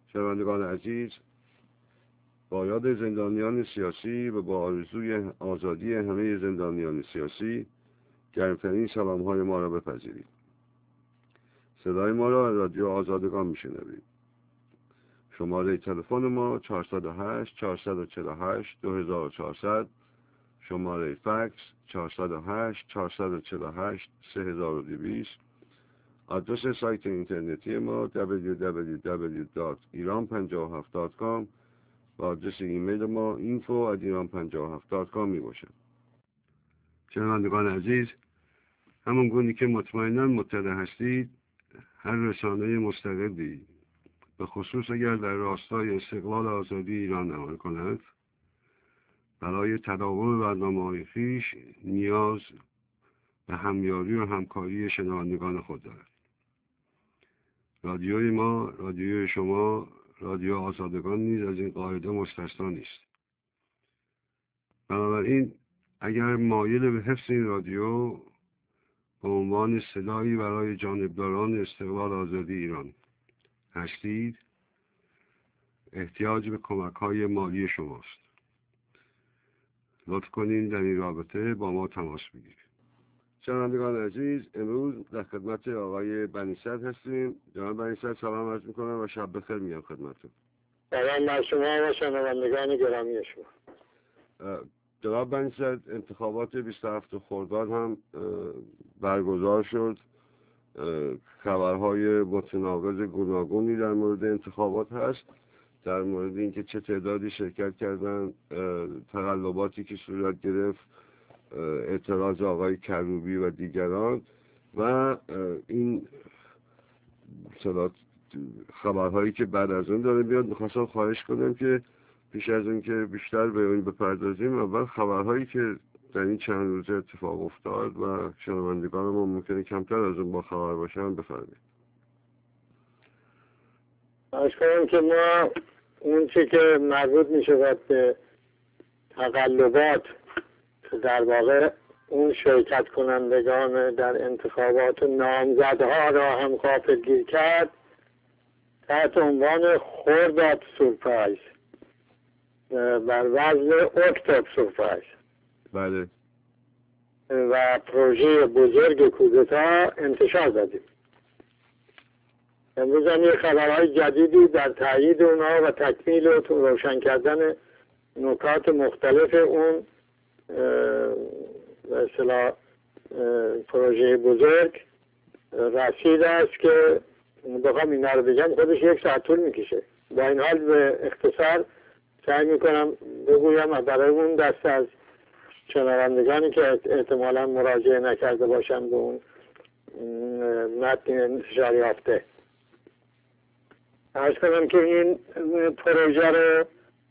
شنوندگان عزیز، با یاد زندانیان سیاسی و با آرزوی آزادی همه زندانیان سیاسی گرمترین سلام‌های ما را بپذیرید. صدای ما را از رادیو آزادگان میشنوید. شماره تلفن ما 408 448 2400، شماره فکس 408 448 3220. آدرس سایت اینترنتی ما www.iran57.com و آدرس ایمیل ما info@iran57.com می باشد. شنوندگان عزیز، همون گونه که مطمئناً مطلع هستید، هر رسانه مستقلی به خصوص اگر در راستای استقلال آزادی ایران عمل کند، برای تداوم برنامه‌های خویش نیاز به همیاری و همکاری شنوندگان خود دارد. رادیوی ما، رادیوی شما، رادیو آزادگان نیز از این قاعده مستثنا نیست. بنابراین اگر مایل به حفظ این رادیو به عنوان صدایی برای جانبداران استقلال آزادی ایران هستید، احتیاج به کمک‌های مالی شماست. لطف کنین در این رابطه با ما تماس بگیرید. شنوندگان عزیز، امروز در خدمت آقای بنی‌صدر هستیم. جناب بنی‌صدر سلام عرض می‌کنم و شب بخیر میگم خدمتتون. سلام بر شما و شنوندگان گرامی شما. جناب بنی‌صدر، انتخابات 27 خرداد هم برگزار شد. خبرهای متناقض گوناگونی در مورد انتخابات هست، در مورد اینکه چه تعدادی شرکت کردن، تقلباتی که صورت گرفت، اعتراض آقای کروبی و دیگران و این خبرهایی که بعد از اون داره بیاد. میخواستم خواهش کنم که پیش از اون که بیشتر به اون بپردازیم، اول خبرهایی که در این چند روز اتفاق افتاد و شنوندگان ما ممکنه کمتر از اون با خبر باشن بفرمایید. خواهش کنم که ما اون چی که مربوط میشه به تقلبات، در واقع اون شرکت کنندگان در انتخابات و نامزدها را هم غافلگیر کرد، تحت عنوان خرداد سورپرایز بر وزن اکتبر سورپرایز بله، و پروژه بزرگ کودتا انتشار دادیم. امروز هم یه خبرهای جدیدی در تایید اونها و تکمیل و روشن کردن نکات مختلف اون به اصطلاح پروژه بزرگ رسید است که بخوام اینا رو بگم خودش 1 ساعت طول میکشه. با این حال به اختصار سعی میکنم بگویم برای اون دست از شنوندگانی که احتمالا مراجعه نکرده باشن به اون متن انتشار یافته، عرض کنم که این پروژه رو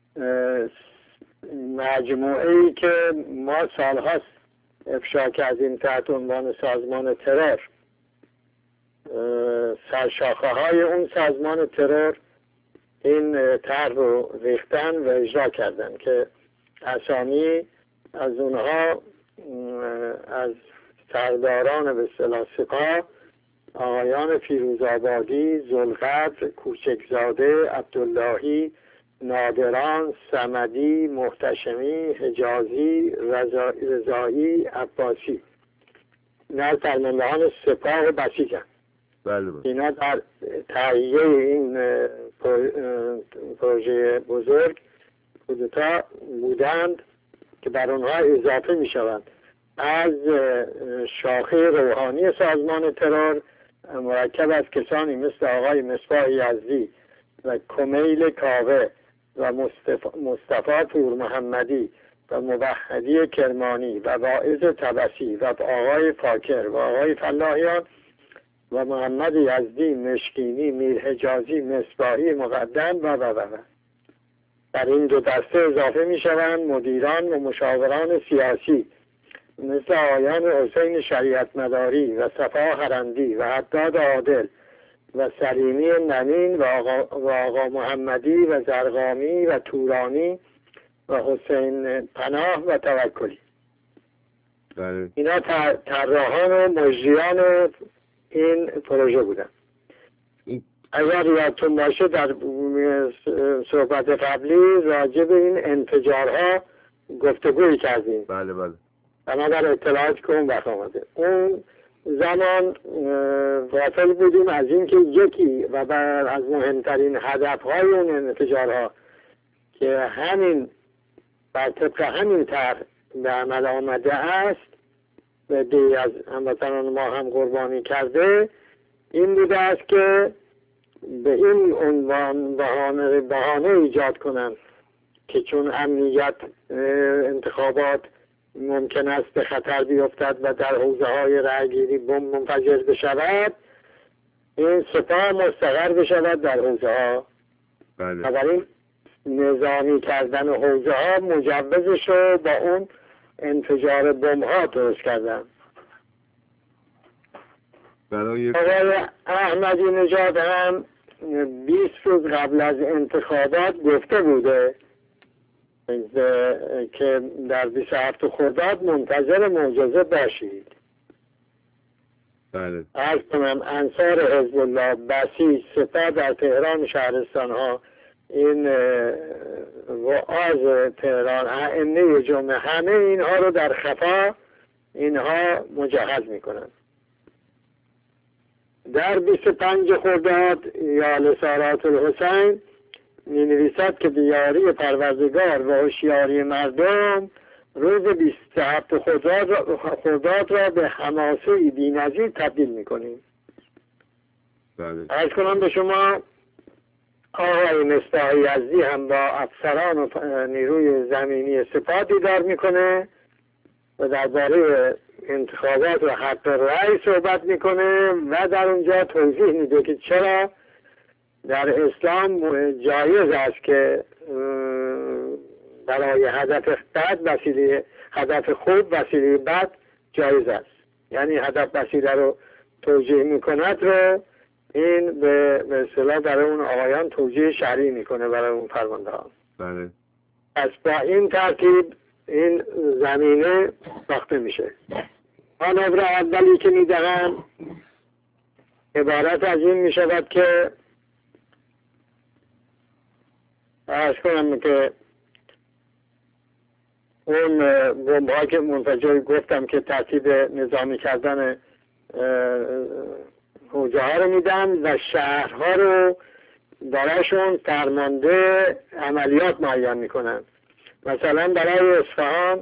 مجموعه‌ای که ما سالهاست افشا کردیم تحت عنوان سازمان ترور، سرشاخه‌های اون سازمان ترور این طرح رو ریختن و اجرا کردن که اسامی از اونها از سرداران به اصطلاح سپاه آقایان فیروزآبادی، ذوالقدر، کوچکزاده، عبداللهی، نادران، صمدی، محتشمی، حجازی، رضایی، عباسی، اینا فرماندهان سپاه و بسیجن. بله. اینا در تهیه این پروژه بزرگ کودتا بودند که بر اونها اضافه می شوند. از شاخه روحانی سازمان ترور مرکب از کسانی مثل آقای مصباح یزدی و کمیل کاوه و مصطفی پور محمدی و موحدی کرمانی و واعظ طبسی و آقای فاکر و آقای فلاحیان و محمد یزدی، مشکینی، میر حجازی، مصباحی مقدم و در این دو دسته اضافه می شوند مدیران و مشاوران سیاسی مثل آقایان حسین شریعت مداری و صفا هرندی و حداد عادل و سلیمی نمین و آقا محمدی و زرقامی و تورانی و حسین پناه و توکلی. بله. اینا طراحان و مجریان این پروژه بودن. این اگر یادتون باشه در صحبت قبلی راجع به این انفجارها گفتگوی کردیم. بله بله. اما در اطلاعات که اون وقت آمده، اون زمان غافل بودیم از این که یکی و از مهمترین هدفهای اون انفجارها که همین بر طبق همین طرح به عمل آمده است و دی از هموطنان ما هم قربانی کرده، این بوده است که به این عنوان بهانه ایجاد کنند که چون امنیت انتخابات ممکن است به خطر بیفتد و در حوزه های رأیگیری بمب منفجر بشود، این سپاه مستقر بشود در حوزه ها. بنابراین نظامی کردن حوزه ها مجوزش رو با اون انفجار بمب ها درست کردن. آقای احمدی نژاد هم 20 روز قبل از انتخابات گفته بوده که در 27 خرداد منتظر معجزه باشید. بله. عرض کنم انصار حزب الله، بسیج، سپاه در تهران، شهرستان ها، این وعاظ تهران، ائمه جمعه، همه اینها رو در خفا اینها مجهز میکنن. در 25 خرداد یال سارات الحسین می نویسد که بیاری پروردگار و هوشیاری مردم روز 27 خرداد را به حماسه بی‌نظیر تبدیل می کنیم. عرض کنم به شما آقای مصباح یزدی هم با افسران و نیروی زمینی سپاه دیدار میکنه و درباره انتخابات و حق رأی صحبت میکنه و در اونجا توضیح میده که چرا در اسلام جایز است که برای هدف بد وسیله، هدف خوب وسیله بد جایز است. یعنی هدف وسیله رو توجیه میکند رو این به اصطلاح برای اون آقایان توجیه شرعی میکنه برای اون فرمانده ها. بله. پس با این ترتیب این زمینه ساخته میشه. مانور اولی که میدهن عبارت از این میشود که عرض کنم که اون بمب‌ها که منفجر گفتم که ترتیب نظامی کردن حوزه ها رو میدن و شهرها رو برایشون فرمانده عملیات معین میکنن. مثلا برای اصفهان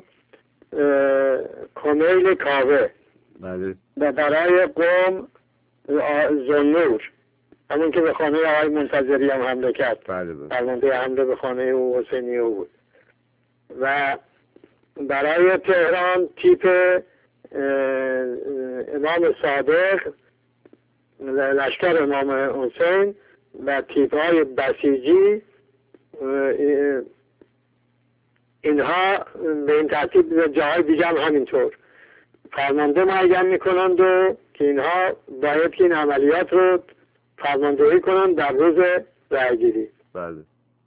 کمیل کاوه، بله. و برای قم زنور، همون که به خانه آقای منتظری هم حمله کرد. بله. فرمانده حمله به خانه او حسینی او بود. و برای تهران تیپ امام صادق، لشکر امام حسین و تیپ های بسیجی، اینها به این ترتیب جاهای دیگه هم همینطور فرمانده معین میکنند و که اینها باید که این عملیات رو فرماندهی کنند در روز رأیگیری. بله.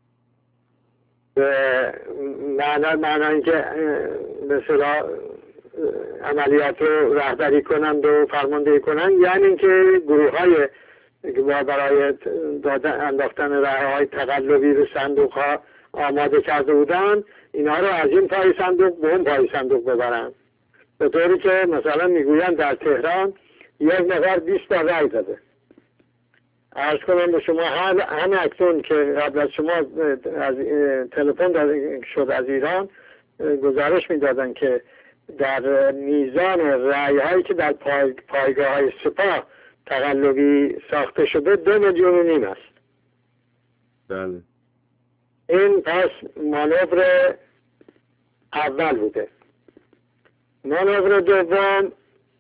معنی اینکه مثلا عملیات رو رهبری کنند و فرماندهی کنند، یعنی اینکه گروه های برای انداختن رأی‌های تقلبی رو صندوق ها آماده کرده بودن، اینها رو از این پای صندوق به اون پای صندوق ببرن، به طوری که مثلا میگویند در تهران یک نفر 20 تا رأی داده. عرض کنم به شما همه اکنون که قبل از شما از تلفن شد از ایران گزارش میدادن که در میزان رأی هایی که در پایگاه های سپاه تقلبی ساخته شده 2.5 میلیون است. بله. این پس مانور اول بوده. مانور دوم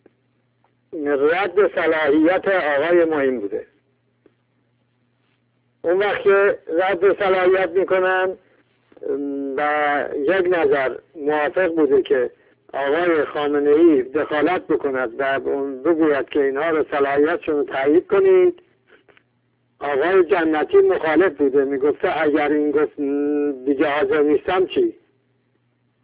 رد صلاحیت آقای معین بوده. اون وقت که رد صلاحیت میکنن و یک نظر موافق بوده که آقای خامنه‌ای دخالت بکند و بگوید که اینها رو صلاحیتشون رو تایید کنید، آقای جنتی مخالف بوده، میگفته اگر این گفت دیگه حاضر نیستم چی؟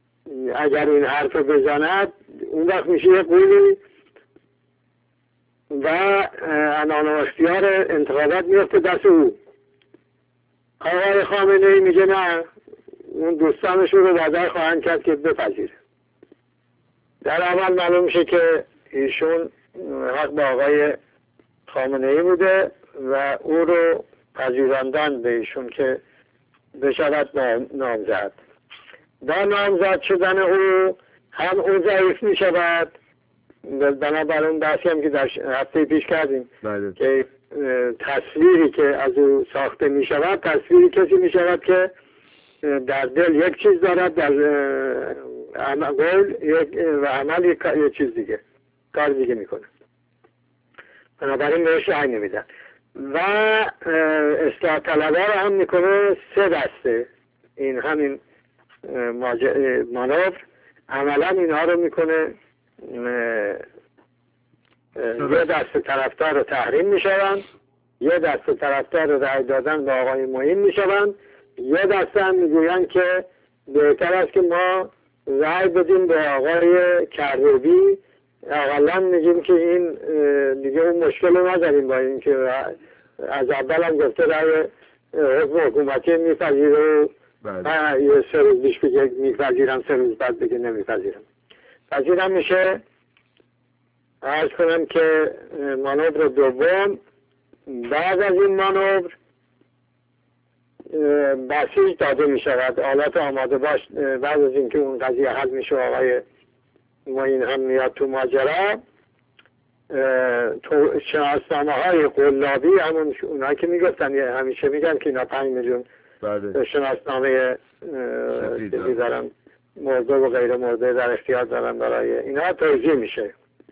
اگر این حرف بزند اون وقت میشه یه قولی و عنان و اختیار انتخابات میفته دست او. آقای خامنه ای میگه نه، اون دوستانشون رو وعده خواهند کرد که بپذیره. در عمل معلوم میشه که ایشون حق با آقای خامنه ای بوده و او رو پذیراندن به ایشون که بشود نامزد. با نامزد شدن او هم او ضعیف می شود، بنابر اون بحثی هم که در هفته پیش کردیم که تصویری که از او ساخته می شود تصویری کسی می شود که در دل یک چیز دارد، در قول و عمل یک چیز دیگه، کار دیگه میکنه. بنابراین بهش رأی نمیدن. و اصلاح طلبها رو هم میکنه 3 دسته. این همین مانور عملا اینها رو میکنه. یه دسته طرفدار رو تحریم میشوند، یه دسته طرفدار رو رأی دادن به آقای معین میشوند، یه دسته هم میگویند که بهتر است که ما رأی بدیم به آقای کروبی. اقلا میگیم که این دیگه اون مشکل رو نداریم با این که از اول هم گفته رأی حکم حکومتی میپذیره و یه 3 روز بیش بگه میپذیرم، 3 روز بعد بگه نمیپذیرم. پذیرم میشه. عرض کنم که مانور دوم، بعد از این مانور بسیج داده می شود، آلات آماده باش. بعد از اینکه اون قضیه حل میشه، آقای معین هم میاد تو ماجرا، تو شناسنامه های قلابی، همون اونایی که میگفتن همیشه میگن که اینا 5 میلیون شناسنامه چیزی دارن، مرده و غیر مرده در اختیار دارن، برای اینا توزیع میشه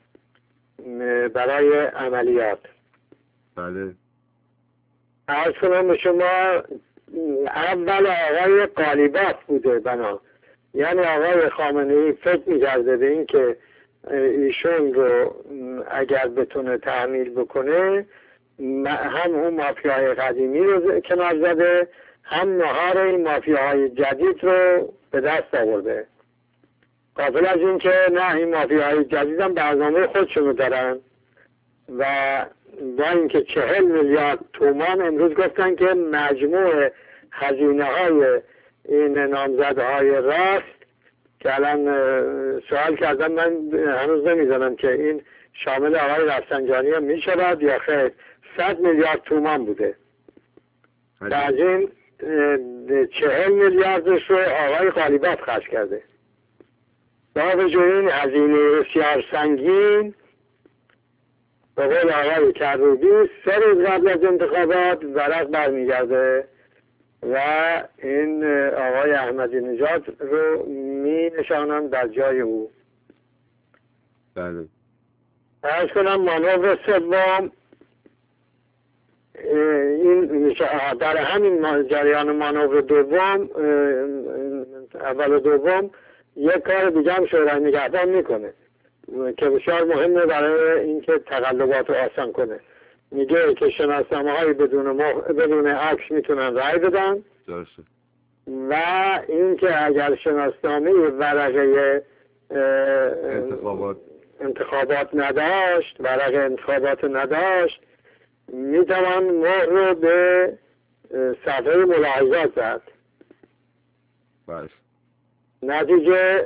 برای عملیات. بله. عرض کنم به شما اول آقای قالیباف بوده بنا، یعنی آقای خامنه ای فکر می‌کرده به این که ایشون رو اگر بتونه تحمیل بکنه، هم اون مافیاهای قدیمی رو کنار زده، هم نهار این مافیاهای جدید رو به دست آورده. قابل از این که نه، این مافیاهای جدید هم برنامه خودشونو دارن و با اینکه 40 میلیارد تومان امروز گفتن که مجموع هزینه های این نامزدهای راست، که الان سوال کردن، من هنوز نمیدونم که این شامل آقای رفسنجانی هم می شود یا خیر، 100 میلیارد تومان بوده. از این 40 میلیاردش رو آقای قالیباف خرج کرده. با وجود این هزینه بسیار سنگین، به قول آقای کروبی 3 روز قبل از انتخابات ورق برمیگرده و این آقای احمدی نژاد رو می نشانند در جای او. بله. عرض کنم مانور سوم، این در همین جریان مانور دوم، اول و دوم، یک کار دیگه هم شورای نگهبان میکنه که بسیار مهمه برای اینکه تقلبات رو آسان کنه. میگه که شناسنامه های بدون عکس میتونن رأی بدن. درسته. و اینکه اگر شناسنامه ورقه انتخابات نداشت، ورقه انتخابات نداشت، میتوان مهر رو به صفحه ملاحظات زد. بله. نتیجه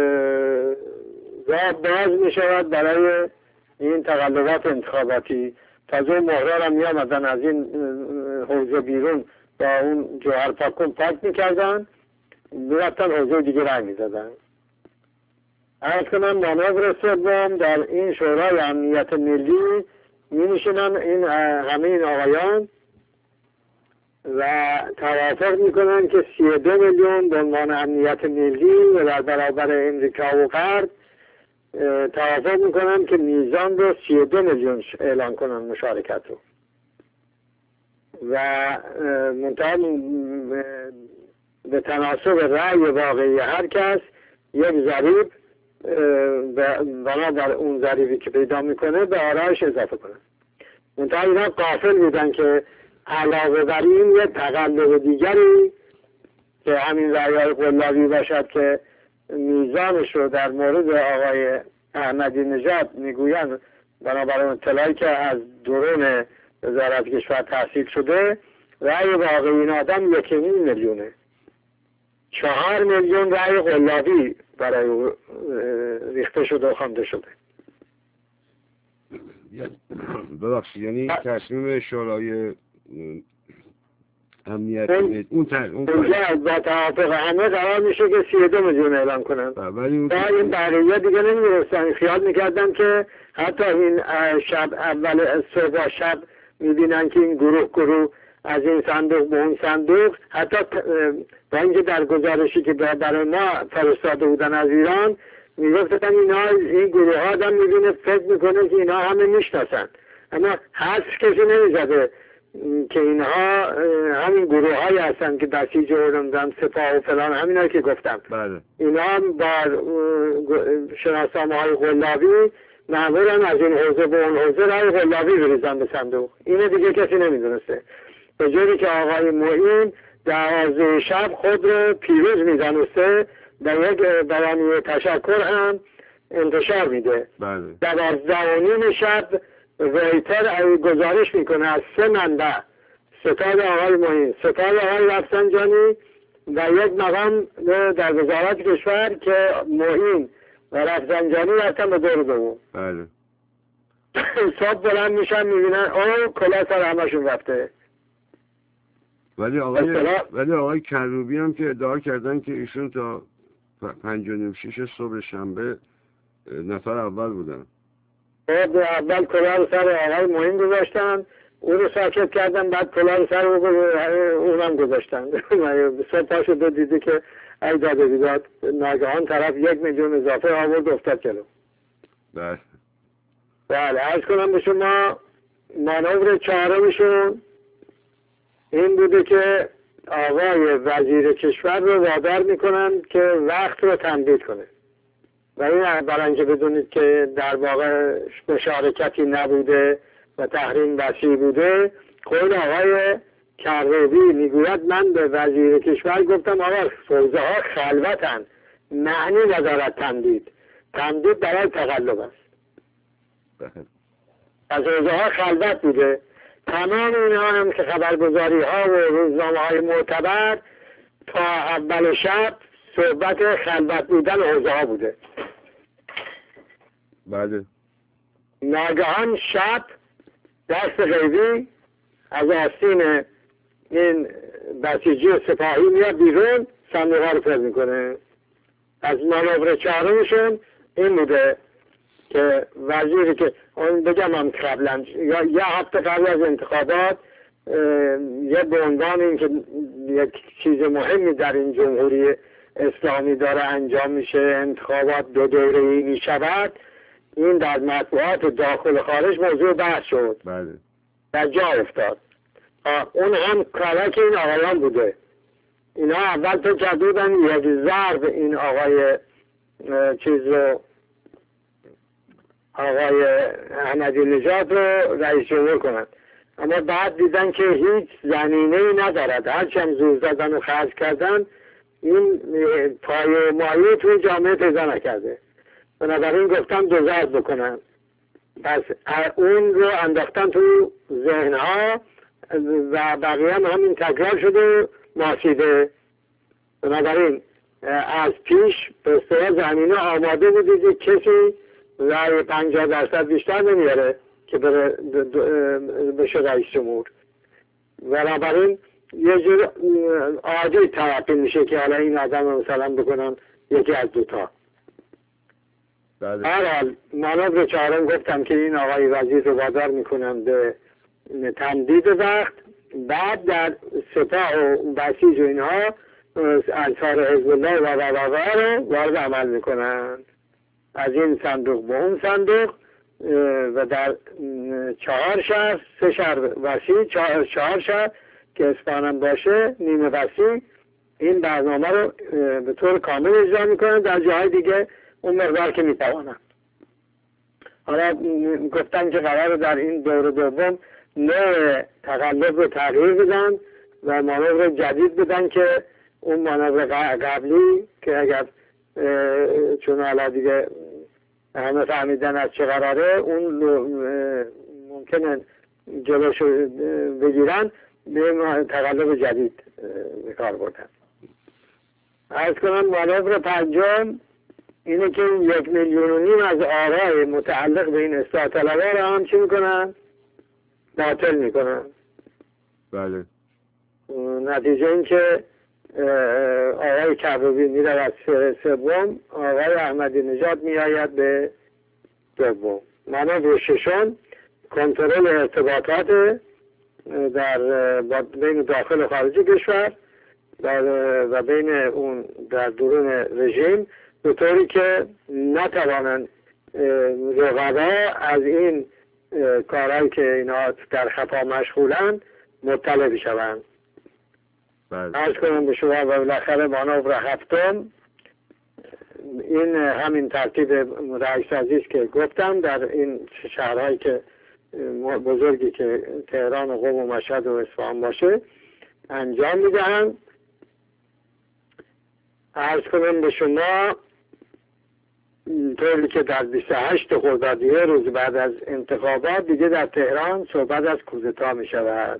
راه باز می شود برای این تقلبات انتخاباتی. تازه مهرها هم می آمدن از این حوزه بیرون با اون جوهر پاکن پاک می کردن، می رفتن حوزه دیگه رای می زدن. عرض کنم مانور سوم، در این شورای امنیت ملی می نشینن این همه این آقایان و توافق میکنن که 32 میلیون به عنوان امنیت ملی و در برابر امریکا و غرب توافق میکنن که میزان رو 32 میلیون اعلان کنن مشارکت رو. و منتها به تناسب رأی واقعی هر کس یک ضریب بنابر اون ضریبی که پیدا میکنه به آرایش اضافه کنن. منتها اینا غافل بودن که علاوه بر این یه تقلب دیگری که همین رأی‌های قلابی باشد که میزانش رو در مورد آقای احمدی نژاد میگویند بنابراین اطلاعی که از درون وزارت کشور تحصیل شده، رأی واقعی این آدم 1.5 میلیونه. 4 میلیون رأی قلابی برای او ریخته شده و خوانده شده. ببخشید، یعنی تصمیم شورای امنیت اونجا با توافق همه قرار میشه که 32 میلیون اعلام کنن. ولی این بقیه دیگه نمیرسن. خیال میکردم که حتی این شب اول صبح شب میبینن که این گروه از این صندوق به اون صندوق، حتی با اینکه در گزارشی که برای ما فرستاده بودن از ایران میگفتن این گروه ها آدم میبینه فکر میکنه که اینا همه میشناسن، اما حدس کسی نمیزده که اینها همین گروه هایی هستن که بسیج و سپاه و فلان، همینا که گفتم. بله. اینا با شناسنامه های قلابی معمولا از این حوزه به اون حوزه رای قلابی بریزن به صندوق. اینو دیگه کسی نمیدونسته، به جوری که آقای معین 12 شب خود رو پیروز میدانسته و یک بیانیه تشکر هم انتشار میده. بله. 12:30 شب رویتر گزارش میکنه از 3 منبع، ستاد آقای معین، ستاد آقای رفسنجانی و یک مقام در وزارت کشور که معین و رفسنجانی رفتن به دور دوم. بله. صبح بلند میشن میبینن کلا سر همشون رفته. ولی آقای کروبی هم که ادعا کردن که ایشون تا 5:06 صبح شنبه نفر اول بودن. اول کلا رو سر آقای معین گذاشتن، اون رو ساکت کردن، بعد کلا رو سر اونم گذاشتن. صبح پا شد دیدی که ای داده بیداد، ناگهان طرف 1 میلیون اضافه آورد افتاد جلو. بله. عرض کنم به شما مانور چهارمشون این بوده که آقای وزیر کشور رو وادار میکنن که وقت رو تمدید کنه و این برای اینکه بدونید که در واقع مشارکتی نبوده و تحریم وسیع بوده. قول آقای کروبی میگوید من به وزیر کشور گفتم آقا حوزه ها خلوتن، معنی ندارد تمدید برای تقلب است. از حوزه ها خلوت بوده. تمام اینها هم که خبرگزاری ها و روزنامه های معتبر تا اول شب صحبت خلوت بودن حوزه ها بوده. بله. ناگهان شب دست غیبی از آستین این بسیجی سپاهی میاد بیرون، صندوق ها رو پر میکنه. از مانور چهارمشون این بوده که وزیری که بگم هم قبلا یا یه هفته قبل از انتخابات یه به عنوان این که یک چیز مهمی در این جمهوری اسلامی داره انجام میشه، انتخابات 2 دوره‌ای میشود، این در مطبوعات داخل و خارج موضوع بحث شد. بله. در جا افتاد. اون هم کارک این آقایان بوده. اینا اول تو جدودن یک ضرب این آقای آقای احمدی نژاد رو رئیس جمهور کنند، اما بعد دیدن که هیچ زمینه‌ای ندارد، هرچی هم زور زدن و خرج کردن این پایه مایه توی جامعه پیدا نکرده. بنابراین گفتم 2 ضرب بکنن. پس اون رو انداختن تو ذهنها و بقیه هم همین تکرار شده ماسیده. بنابراین از پیش به اصطلاح زمینه آماده بودید کسی رای 50% بیشتر نمیاره که بشه رئیس جمهور. بنابراین یه جور عادی تلقی میشه که حالا این آدم مثلا بکنن یکی از 2 تا. هر حال مانور چهارم گفتم که این آقای وزیر رو وادار میکنن به تمدید وقت، بعد در سپاه و بسیج و اینها انصار حزب الله و رو وارد عمل میکنن از این صندوق به اون صندوق و در 4 شهر 3 شهر وسیع 4 شهر که اسپانم باشه نیمه وسیع این برنامه رو به طور کامل اجرا میکنن، در جاهای دیگه اون مقدار که میتوانن. حالا گفتن که قرار در این دور دوم نوع تقلب رو تغییر بدن و مانور جدید بدن که اون مانور قبلی که اگر چون حالا دیگه همه فهمیدن از چه قراره، اون ممکنه جلوش بگیرن، به تقلب جدید به کار بردن. عرض کنم مانور پنجم اینه که 1,5 میلیون از آرای متعلق به این اصلاح طلبها را هم چی میکنن؟ باطل میکنن. بله. نتیجه این که آقای کروبی میره از سوم، آقای احمدی نژاد میآید به دوم. مانور ششم کنترل ارتباطات در بین داخل و خارج کشور و بین اون در درون رژیم، به طوری که نتوانند رقبا از این کارهایی که اینا در خفا مشغولن مطلع بشوند. عرض کنم به شما و بالاخره مانور هفتم این همین ترتیب رهایی‌سازی است که گفتم در این شهرهایی که بزرگی که تهران و قم و مشهد و اصفهان باشه انجام میدهند. عرض کنم به شما طوری که در 28 خردادی روز بعد از انتخابات دیگه در تهران صحبت از کودتا می شود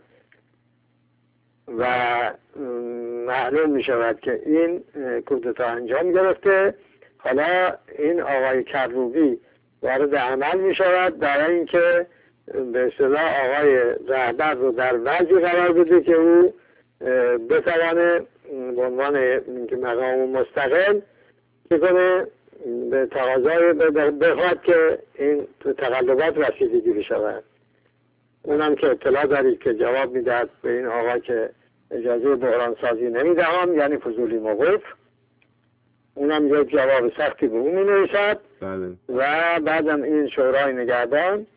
و معلوم می شود که این کودتا انجام گرفته. حالا این آقای کروبی وارد عمل می شود برای اینکه به اصطلاح آقای رهبر رو در وضعی قرار بده که او بتوانه به عنوان مقام مستقل که کنه به تقاضای بخواد که این تقلبات رسیدگی بشود. اونم که اطلاع دارید که جواب میدهد به این آقا که اجازه بحران سازی نمیدهم، یعنی فضولی موقوف. اونم یک جواب سختی به اون می نویسد. بله. و بعدم این شورای نگهبان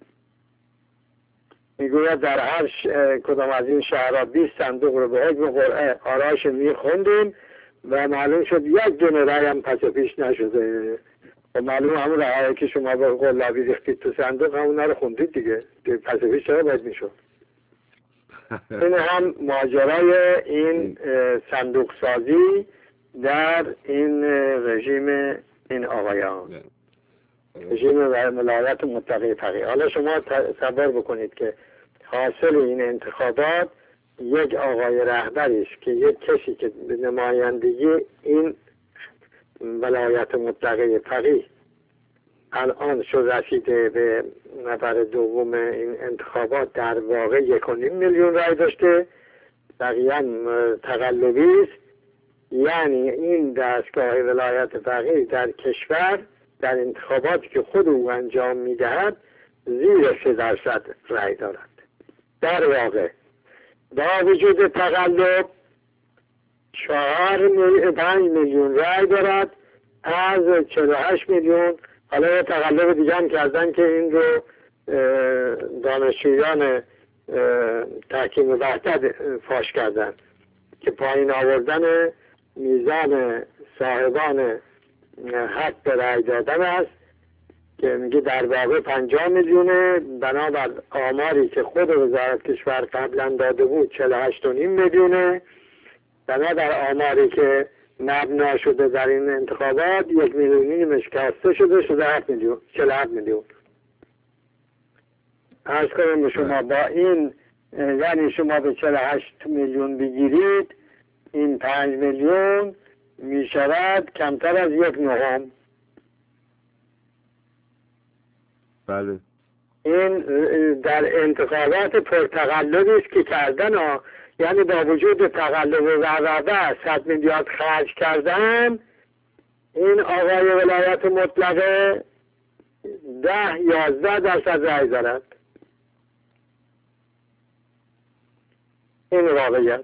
میگوید در هر کدام از این شهرها 20 صندوق رو به حکم قرعه آراش میخوندیم و معلوم شد یک دونه رای هم پس پیش نشده. و معلوم همون رایی که شما با قلابی ریختید تو صندوق همون رو خوندید دیگه، پس پیش چرا باید میشد. این هم ماجرای این صندوق سازی در این رژیم این آقایان، رژیم ولایت مطلقه فقیه. حالا شما تصور بکنید که حاصل این انتخابات یک آقای رهبری است که یک کسی که به نمایندگی این ولایت مطلقه فقیه الان شد رسیده به نفر دوم این انتخابات، در واقع 1,5 میلیون رای داشته، بقیه تقلبی است. یعنی این دستگاه ولایت فقیه در کشور در انتخاباتی که خود او انجام میدهد زیر 3% رای دارد. در واقع با وجود تقلب 5 میلیون رای دارد از 48 میلیون. حالا یه تقلب دیگه هم کردن که این رو دانشجویان تحکیم وحدت فاش کردن که پایین آوردن میزان صاحبان حق به رای دادن است که میگه در واقع 50 میلیونه، بنابر آماری که خود وزارت کشور قبلا داده بود 48.5 میلیونه، بنابر آماری که مبنا شده در این انتخابات 1,5 میلیون کاسته شده 47 میلیون. عرض کنم به شما با این یعنی شما به 48 میلیون بگیرید، این 5 میلیون می شود کمتر از 1/9. بله. این در انتخابات پرتقلبی است که کردن یعنی با وجود تقلب و 100 میلیارد خرج کردن، این آقای ولایت مطلقه 10-11% رای دارد. این واقعیت.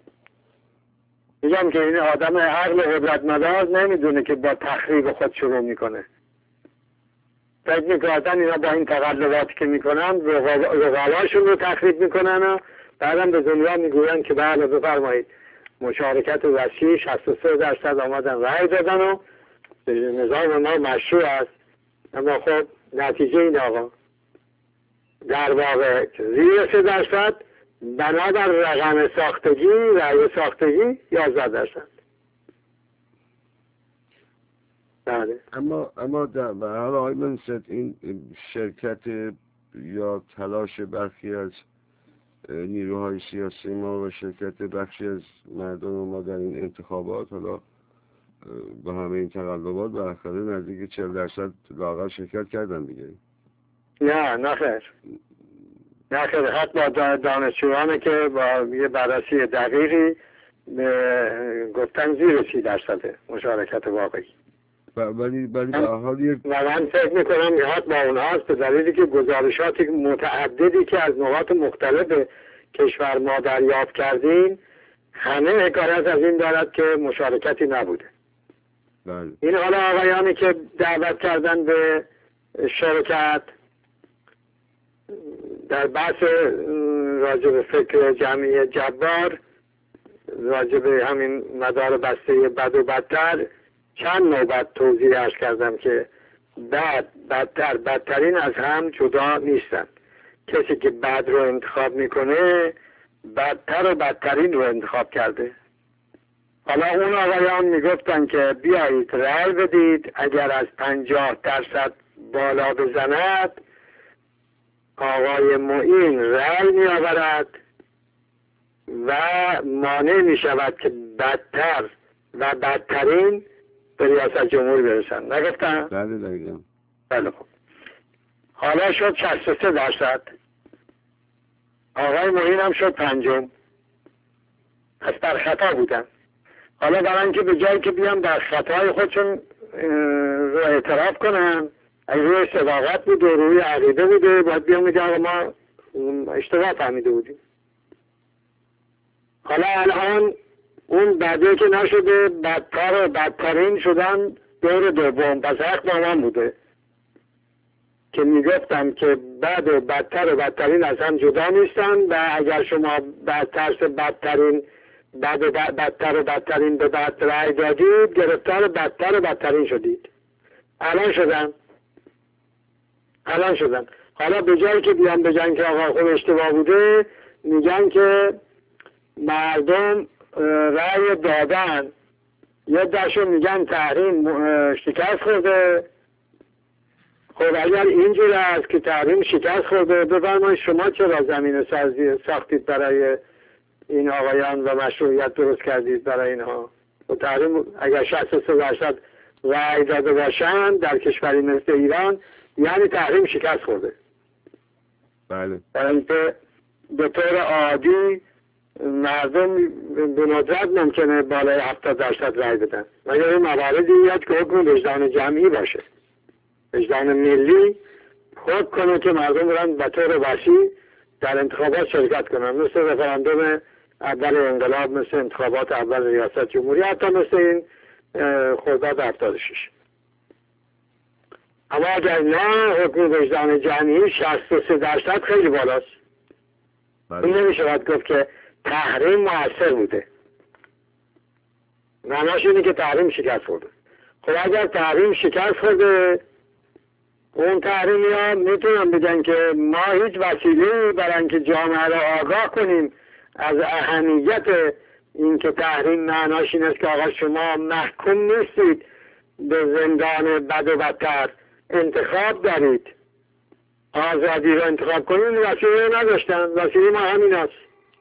میگم که این آدم عقل قدرت مدار نمیدونه که با تخریب خود شروع میکنه. فکر میکنن اینا با این تقلباتی که میکنن رقباشون رو تخریب میکنن و بعدم به دنیا میگوین که بله بفرمایید مشارکت وسیع 63% آمدن رای دادن و نظام ما مشروع است. اما خب نتیجه این آقا در واقع زیر 3% بنابر رقم ساختگی رای ساختگی 11%. بله. اما در به هر حال منصد این شرکت یا تلاش برخی از نیروهای سیاسی ما و شرکت بخشی از مردم ما در این انتخابات، حالا با همه این تقلبات بالاخره نزدیک 40% لااقل شرکت کردن دیگه. نه خیر، حتی دانشجویانی که با یه بررسی دقیقی گفتن زیر 30% مشارکت واقعی. ولی به هر حال و من فکر میکنم یاد با اونهاست، به دلیلی که گزارشات متعددی که از نقاط مختلف کشور ما دریافت کردیم همه حکایت از این دارد که مشارکتی نبوده. بله. این حالا آقایانی که دعوت کردن به شرکت در بحث راجع به فکر جمعی جبار، راجع به همین مدار بسته بد و بدتر چند نوبت توضیح عرض کردم که بدترین از هم جدا نیستن. کسی که بد رو انتخاب میکنه بدتر و بدترین رو انتخاب کرده. حالا اون آقایان میگفتن که بیایید رأی بدید، اگر از 50% بالا بزند آقای معین رأی می آورد و مانع می شود که بدتر و بدترین به ریاست جمهوری برسن. نگفتن؟ بله دقیقا. بله خب. حالا شد 63%، آقای معین هم شد 5م. پس در خطا بودن. حالا برای اینکه به جایی که بیان در خطای خودشون رو اعتراف کنن، اگه روی صداقت بوده، روی عقیده بوده، باید بیان میگن ما اشتباه فهمیده بودیم. حالا الان اون بعدی که نشده بدتر و بدترین شدن دور دوم. پس حق با من بوده که میگفتم که بد و بدتر و بدترین از هم جدا نیستن و اگر شما بدتر بدترین بد و بدتر و بدترین به بد رأی دادید گرفتار بدتر و بدترین شدید. الان شدن. حالا به جایی که بیان بگن که آقا خوب اشتباه بوده، میگن که مردم رأی دادن. یه دشو میگن تحریم شکست خورده. خب اگر اینجور است که تحریم شکست خورده، بفرمایید شما چرا زمین ساختید برای این آقایان و مشروعیت درست کردید برای اینها؟ و تحریم اگر 63% رأی داده باشند در کشوری مثل ایران یعنی تحریم شکست خورده. بله. برای اینکه به طور عادی مردم به ندرت ممکنه بالای 70% رأی بدن. مگر این مواردی میاد که حکم وجدان جمعی باشه، وجدان ملی حکم کنه که مردم برن به طور وسیع در انتخابات شرکت کنن، مثل رفراندوم اول انقلاب، مثل انتخابات اول ریاست جمهوری، حتی مثل این خرداد 76. اما اگر نه، حکم وجدان جمعی 63% خیلی بالاست. این نمیشه باید گفت که تحریم مؤثر بوده. معناش اینه که تحریم شکست خورده. خب اگر تحریم شکست خورده، اون تحریمی ها میتونن بگن که ما هیچ وسیله برای اینکه جامعه را آگاه کنیم از اهمیت این که تحریم معناش این است که آقا شما محکوم نیستید به زندان بد و بدتر، انتخاب دارید، آزادی رو انتخاب کنید. وسیله نداشتن. وسیله ما همین است.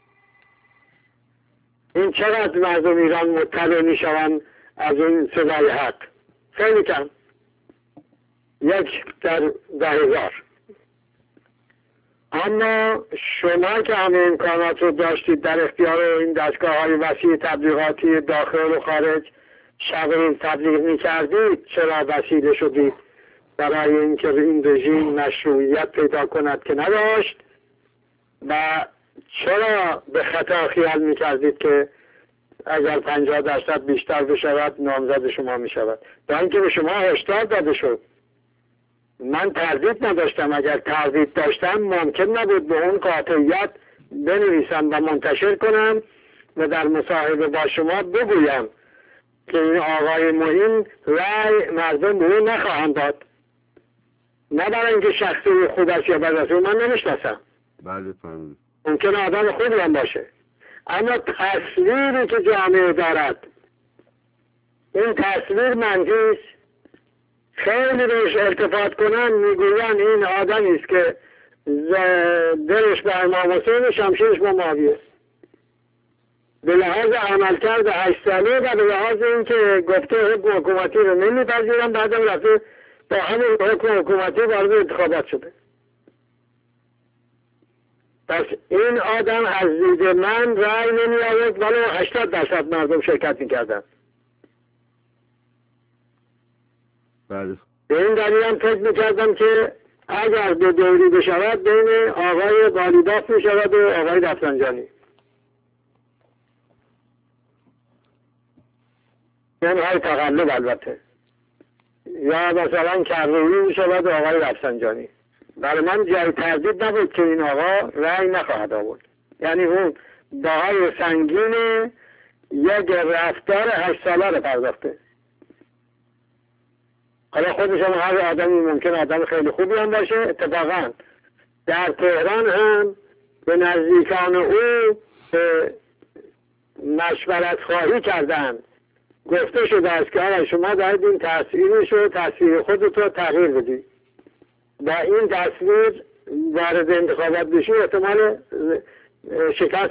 این چقدر مردم ایران مطلع میشوند از این صدای حق؟ خیلی کم، 1 در 10,000. اما شما که همه امکانات رو داشتید در اختیار این دستگاه‌های وسیع تبلیغاتی داخل و خارج شب روز تبلیغ می‌کردید، چرا وسیله شدید برای اینکه این رژیم مشروعیت پیدا کند که نداشت؟ و چرا به خطا خیال می‌کردید که اگر 50% بیشتر بشود نامزد شما می‌شود؟ با اینکه به شما هشدار داده شد. من تردید نداشتم. اگر تردید داشتم ممکن نبود به اون قاطعیت بنویسم و منتشر کنم و در مصاحبه با شما بگویم که این آقای معین رأی مردم به اون نخواهند داد. نه برای اینکه شخصی خود است یا بد است، من نمیشناسم. بله فهمید. ممکن آدم خوبی هم باشه، اما تصویری که جامعه دارد، این تصویر منفی است. خیلی بهش التفات کنن میگوین این آدمی است که دلش به امام حسین، شمشیرش با معاویه. به لحاظ عملکرد 8 ساله و به لحاظ اینکه گفته حکم حکومتی رو نمیپذیرم، بعدم رفته با همین حکم حکومتی وارد انتخابات شده. پس این آدم از دید من رأی نمی آورد، ولی 80% مردم شرکت میکردن. بله. به این دلیل هم فکر میکردم که اگر به دوری بشود بین آقای قالیباف میشود و آقای رفسنجانی، یعنی های تقلب البته، یا مثلا کروی میشود و آقای رفسنجانی. برای من جای تردید نبود که این آقا رأی نخواهد آورد. یعنی اون باهای سنگین یک رفتار 8 ساله رو پرداخته. حالا خودش هم هر آدمی ممکن آدم خیلی خوبی هم باشه. اتفاقا در تهران هم به نزدیکان او مشورت خواهی کردن، گفته شده است که شما باید این تصویرش رو، تصویر خودت رو تغییر بدی، با این تصویر وارد انتخابات بشی احتمال شکست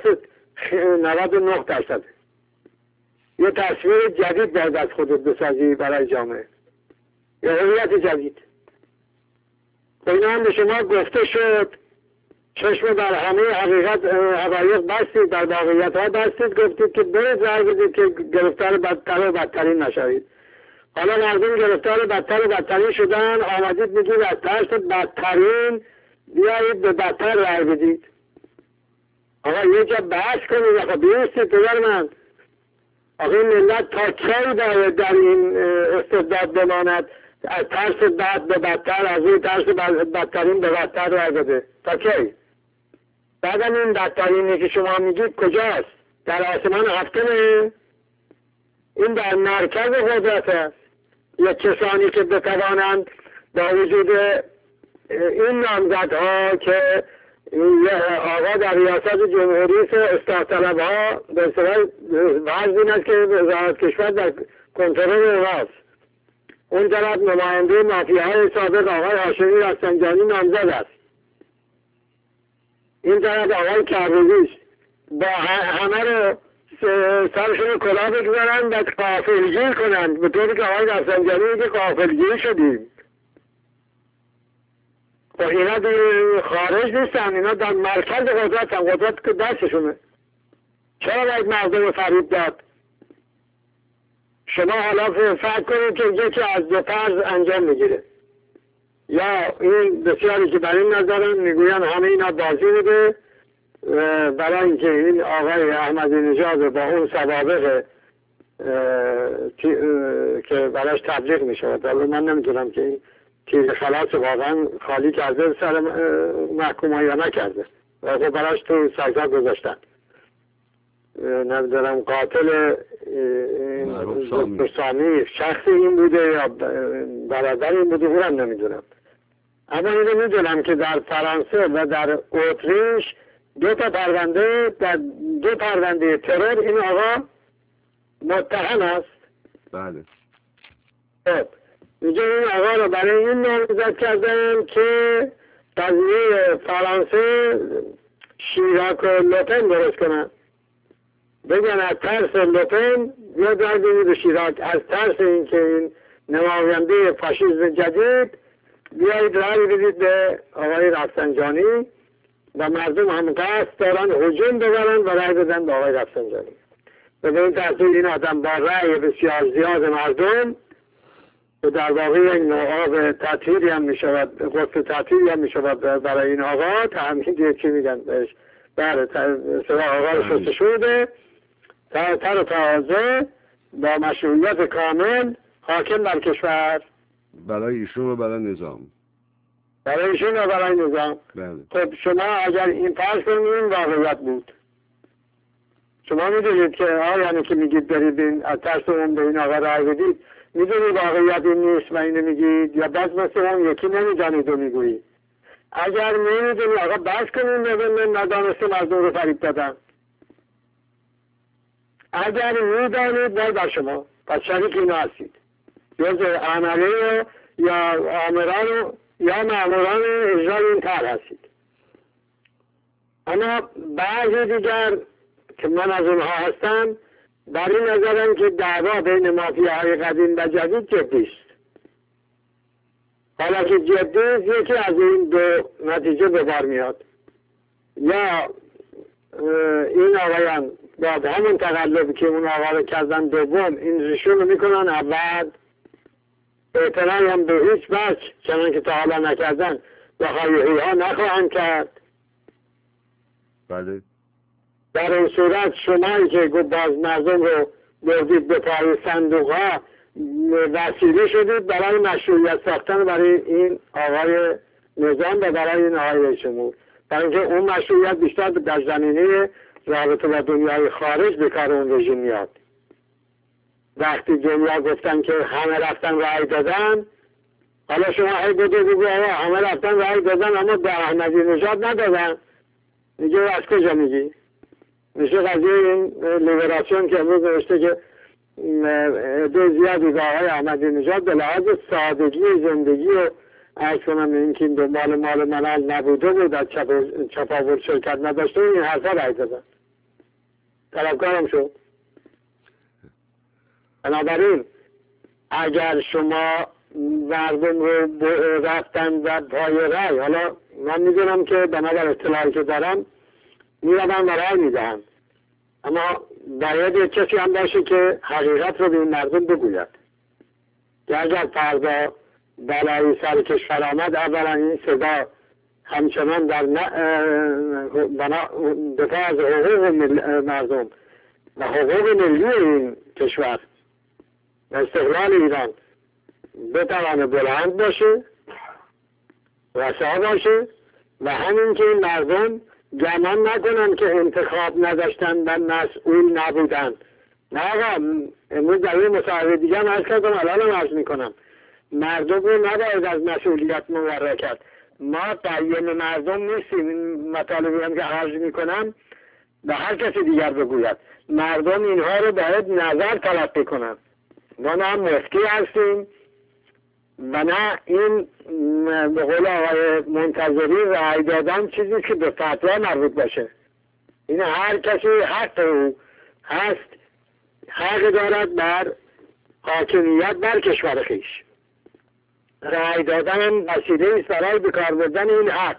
99%. یه تصویر جدید باید از خودت بسازی برای جامعه، یه هویت جدید. اینا هم به شما گفته شد، چشم بر همه حقایق بستید، در واقعیت ها بستید، گفتید که برید رای بدید که گرفتار بدتر و بدترین نشوید. حالا مردم گرفتار بدتر و بدترین شدن، آمدید میگید از ترس بدترین بیایید به بدتر رای بدید. آقا یه جا بحث کنید، آقا بیستید پدر من. آقا این ملت تا کی باید در این استبداد بماند؟ از ترس بد به بدتر، از این ترس بدترین به بدتر رای بده تا کی؟ بعدم این بدترینی که شما میگید کجاست؟ در آسمان هفتمه؟ این در مرکز قدرت است. یا کسانی که بتوانند با وجود این نامزدها که آقا در ریاست جمهوری اصلاح طلبها به اصطلاح وضع این است که وزارت کشور در کنترل اونهاست، اون طرف نماینده مافیاهای سابق آقای هاشمی رفسنجانی نامزد است، این طرف آقای کروی با همه رو سرشون کلاه بگذارن و غافلگیر کنند، به طوری که آقای رفسنجانی میگه غافلگیر شدیم. و اینا خارج نیستن، اینا در مرکز قدرت هم، قدرت که دستشونه. چرا باید مردم رو فریب داد؟ شما حالا فکر کنید که یکی از دو طرز انجام میگیره، یا این بسیاری که بر این نظرن میگوین همه اینا بازی بوده برای اینکه این آقای احمدی نژاد با اون سوابق که براش تبلیغ میشود، ولی من نمیدونم که این تیر خلاص واقعا خالی کرده سر محکوم یا نکرده و خب براش تو سرزا گذاشتن. نمیدونم قاتل دکتر سامی شخص این بوده یا برادر این بوده، اونم نمیدونم. اما اینو میدونم که در فرانسه و در اتریش دو پرونده ترور این آقا متهم است. بله. خب میگه این آقا رو برای این نامزد کردن که قضیه فرانسه شیراک و لوپن درست کنن، بگن از ترس لوپن بیاد رای بدید به شیراک، از ترس اینکه این نماینده فاشیسم جدید بیایید رای بدید به آقای رفسنجانی و مردم هم قصد دارن هجوم ببرن و رای بدن به آقای رفسنجانی. و به این ترتیب این آدم با رای بسیار زیاد مردم و در واقع یک نوع تطهیری هم می شود، غسل تطهیری هم می شود برای این آقا، تحمیل چی میگن بهش، بله سراغ آقا رو شسته شده تر و تازه با مشروعیت کامل حاکم بر کشور، برای ایشون و برای نظام، برای ایشون و برای نظام. بله. خب شما اگر این فرض کنید این واقعیت بود، شما میدونید که یعنی که میگید برید این از ترس اون به این آقا رای بدید، میدونید واقعیت این نیست و اینو میگید، یا باز مثل اون یکی نمیدانید و میگویید. اگر نمیدونید آقا بس کنید ندانسته مردم رو فریب دادن، اگر میدانید باید بر شما پس شریک اینا هستید، جز عمله یا آمران یا ماموران اجرای این طرح هستید. اما بعضی دیگر که من از اونها هستم در این نظرم که دعوا بین مافیاهای قدیم و جدید جدی است. حالا که جدی یکی از این دو نتیجه به بار میاد، یا این آقایان با همون تقلب که اون آقا رو کردن دوم این ریشون رو میکنن اول، اعتراض هم به هیچ وجه چنان که تا حالا نکردن و خواهی ها نخواهند کرد. بله. در این صورت شمایی که باز مردم رو بردید به پای صندوق ها وسیله شدید برای مشروعیت ساختن برای این آقای نظام و برای این آقای رئیس جمهور، برای اینکه اون مشروعیت بیشتر در زمینه رابطه با دنیای خارج به کار اون رژیم میاد. وقتی دنیا گفتن که همه رفتن رأی دادن، حالا شما هی بگو همه رفتن رأی دادن اما به احمدی نژاد ندادن، میگه از کجا میگی؟ میشه قضیه این لیبراسیون که امروز نوشته که دو زیادی به آقای احمدی نژاد به لحاظ سادگی زندگی و عرض کنم این که دنبال مال ملل نبوده بود، در چپاول شرکت نداشته، این حرفا رأی دادن. طلبکارم شد. بنابراین اگر شما مردم رو رفتن و پای رأی، حالا من میدونم که بنابر اطلاعی که دارم میروم و رأی میدهم، اما باید کسی هم باشه که حقیقت رو به این مردم بگوید که اگر فردا بلایی سر کشور آمد، اولا این صدا همچنان در دفاع از حقوق مردم و حقوق ملی این کشور و استقلال ایران بتوانه بلند باشه، رسا باشه، و همین که این مردم گمان نکنن که انتخاب نداشتن و مسئول نبودن. نه آقا، امروز در این مصاحبه دیگه هم عرض کردم، الان هم عرض میکنم، مردم رو نباید از مسئولیت مبرا کرد. ما قیم مردم نیستیم. این مطالبی هم که عرض میکنم به هر کسی دیگر بگوید، مردم اینها رو باید نظر طلب بکنن. ما نه مفتی هستیم و نه این به قول آقای منتظری رأی دادن چیزی که به فتوا مربوط باشه. این هر کسی حق او هست، حق دارد بر حاکمیت بر کشور خویش. رأی دادن وسیله است برای به کار بردن این حق.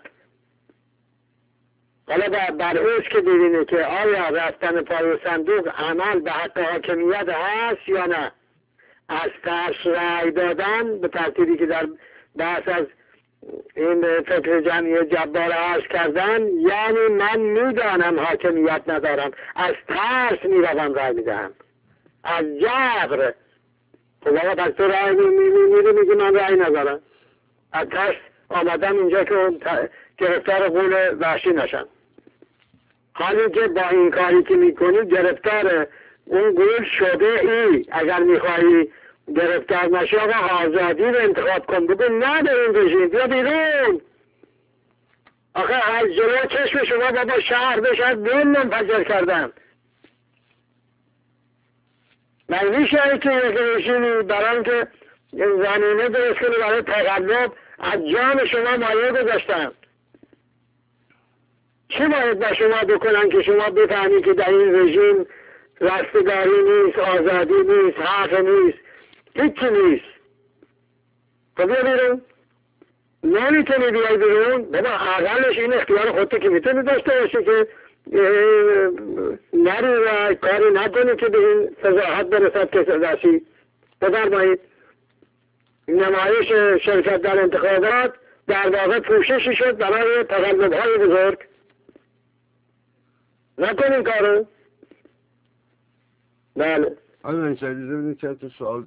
حالا برعکس که ببینه که آیا رفتن پای صندوق عمل به حق حاکمیت هست یا نه. از ترس رأی دادن به ترتیبی که در بحث از این فکر جمعی جبار عرض کردن، یعنی من میدانم حاکمیت ندارم، از ترس میروم رأی میدهم، از جبر. خب آقا پس تو رأی میگی من رأی ندارم، از ترس آمدم اینجا که گرفتار غول وحشی نشم. حالی که با این کاری که میکنی گرفتار اون غول شده ای. اگر میخوایی گرفتار نشی آقا آزادی رو انتخاب کن، بگو نه به این رژیم، بیا بیرون. آخه از جلو چشم شما بابا شهر به شهر دون منفجر کردن. من میشه که یک رژیمی برای که زمینه درست کنه برای تقلب از جان شما مایه گذاشتن. چی باید با شما بکنن که شما بفهمی که در این رژیم رستگاری نیست، آزادی نیست، حق نیست، هیچی نیست؟ خب بیا بیرون. نمیتونی بیای بیرون، بابا اقلش این اختیار خودت که میتونی داشته باشی که نری و کاری نکنی که به این فضاحت برسد که دستی. بفرمایید نمایش شرکت در انتخابات در واقع پوششی شد برای تقلب‌های بزرگ. نکنین کارو. بله. آقای شهیدی ببینید چند تا سوال.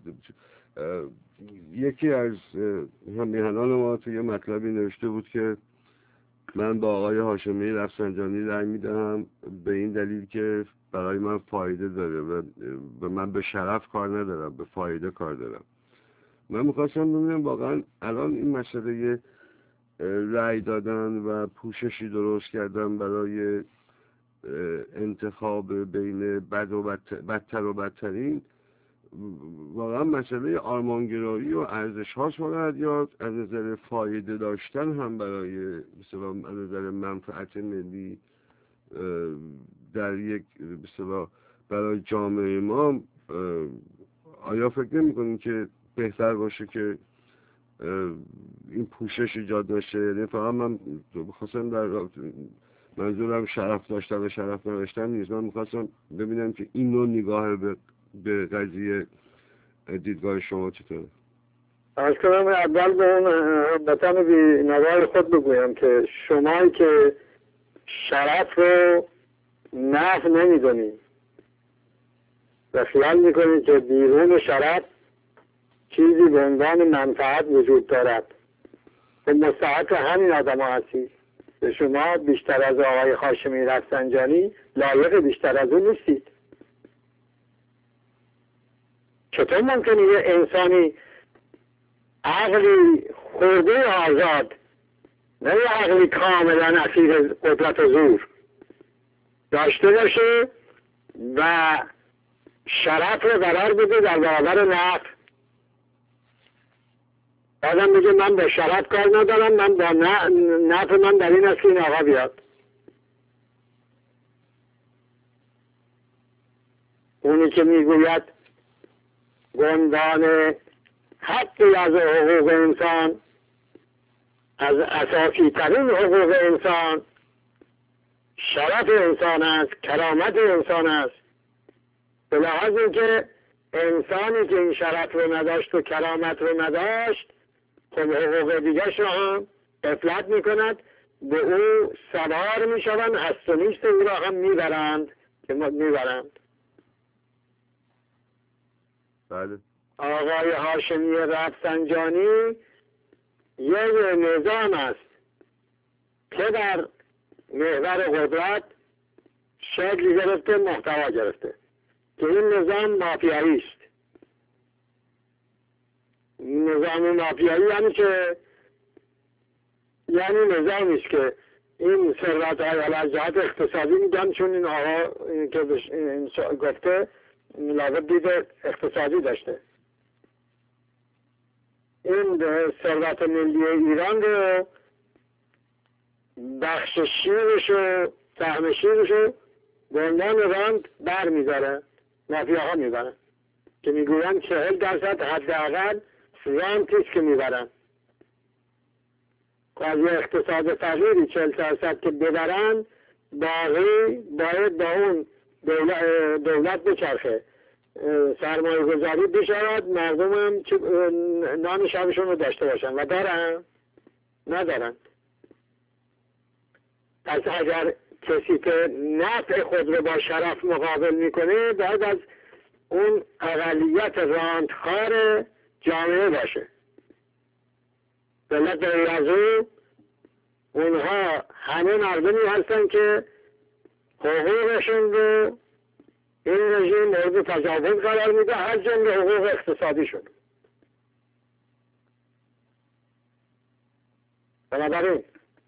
یکی از همیهنان ما توی مطلبی نوشته بود که من با آقای هاشمی رفسنجانی رأی میدهم به این دلیل که برای من فایده داره و من به شرف کار ندارم، به فایده کار دارم. من میخواستم ببینم واقعا الان این مسئله رأی دادن و پوششی درست کردن برای انتخاب بین بد و بدتر و بدترین واقعا مسئله آرمانگرایی و ارزش هاست فقط، یا از نظر فایده داشتن هم برای مثلا از نظر منفعت ملی در یک مثلا برای جامعه ما، آیا فکر نمی‌کنید که بهتر باشه که این پوشش ایجاد نشه؟ یعنی فقط من خواستم در منظورم شرف داشتن و شرف نداشتن نیست، من میخواستم ببینم که این نوع نگاه به قضیه دیدگاه شما چطوره؟ از کنم اول به اون هموطن بی‌نوای خود بگویم که شمایی که شرف رو نفع نمی‌دونید و خیال میکنید که بیرون شرف چیزی به عنوان منفعت وجود دارد و مستحق همین آدم ها هستید. شما بیشتر از آقای هاشمی رفسنجانی لایق بیشتر از اون نیستید. چطور ممکنه یه انسانی عقلی خورده آزاد، نه یه عقلی کاملا اسیر قدرت و زور داشته باشه و شرف رو قرار بده در برابر نفع؟ بعدم بگه من به شرف کار ندارم، من با نفع من در این است که این آقا بیاد. اونی که میگوید به عنوان حقی از حقوق انسان، از اساسی ترین حقوق انسان، شرف انسان است، کرامت انسان است. به لحاظ اینکه انسانی که این شرف رو نداشت و کرامت رو نداشت، خب حقوق دیگرش رو هم افلت میکند، به او سوار میشوند، هست و نیست او را هم میبرند که میبرند. بله. آقای هاشمی رفسنجانی یه نظام است که در محور قدرت شکل گرفته، محتوا گرفته، که این نظام مافیایی است. نظام مافیایی یعنی نظامی است که این ثروت های از جهت اقتصادی میدن، چون این آقا که گفته لابد دید اقتصادی داشته. این ثروت ملی ایران رو بخش شیرش و سهم شیرش رو به عنوان راند بر میداره، مافیاها میبرن که میگوین 40% حداقل رانتیست که میبرن. از یه اقتصاد فقیری 40% که ببرن، باقی باید با اون دولت بچرخه، سرمایه گذاری بشود، مردم هم نان شبشون رو داشته باشن و دارن؟ ندارن. پس اگر کسی که نفع خود رو با شرف مقابل میکنه، باید از اون اقلیت راندخار جامعه باشه. بلد غیر از اونها همه مردمی هستن که حقوقشون رو این رژیم مورد تجاوز قرار میده، هر جمله حقوق اقتصادی شد. بنابراین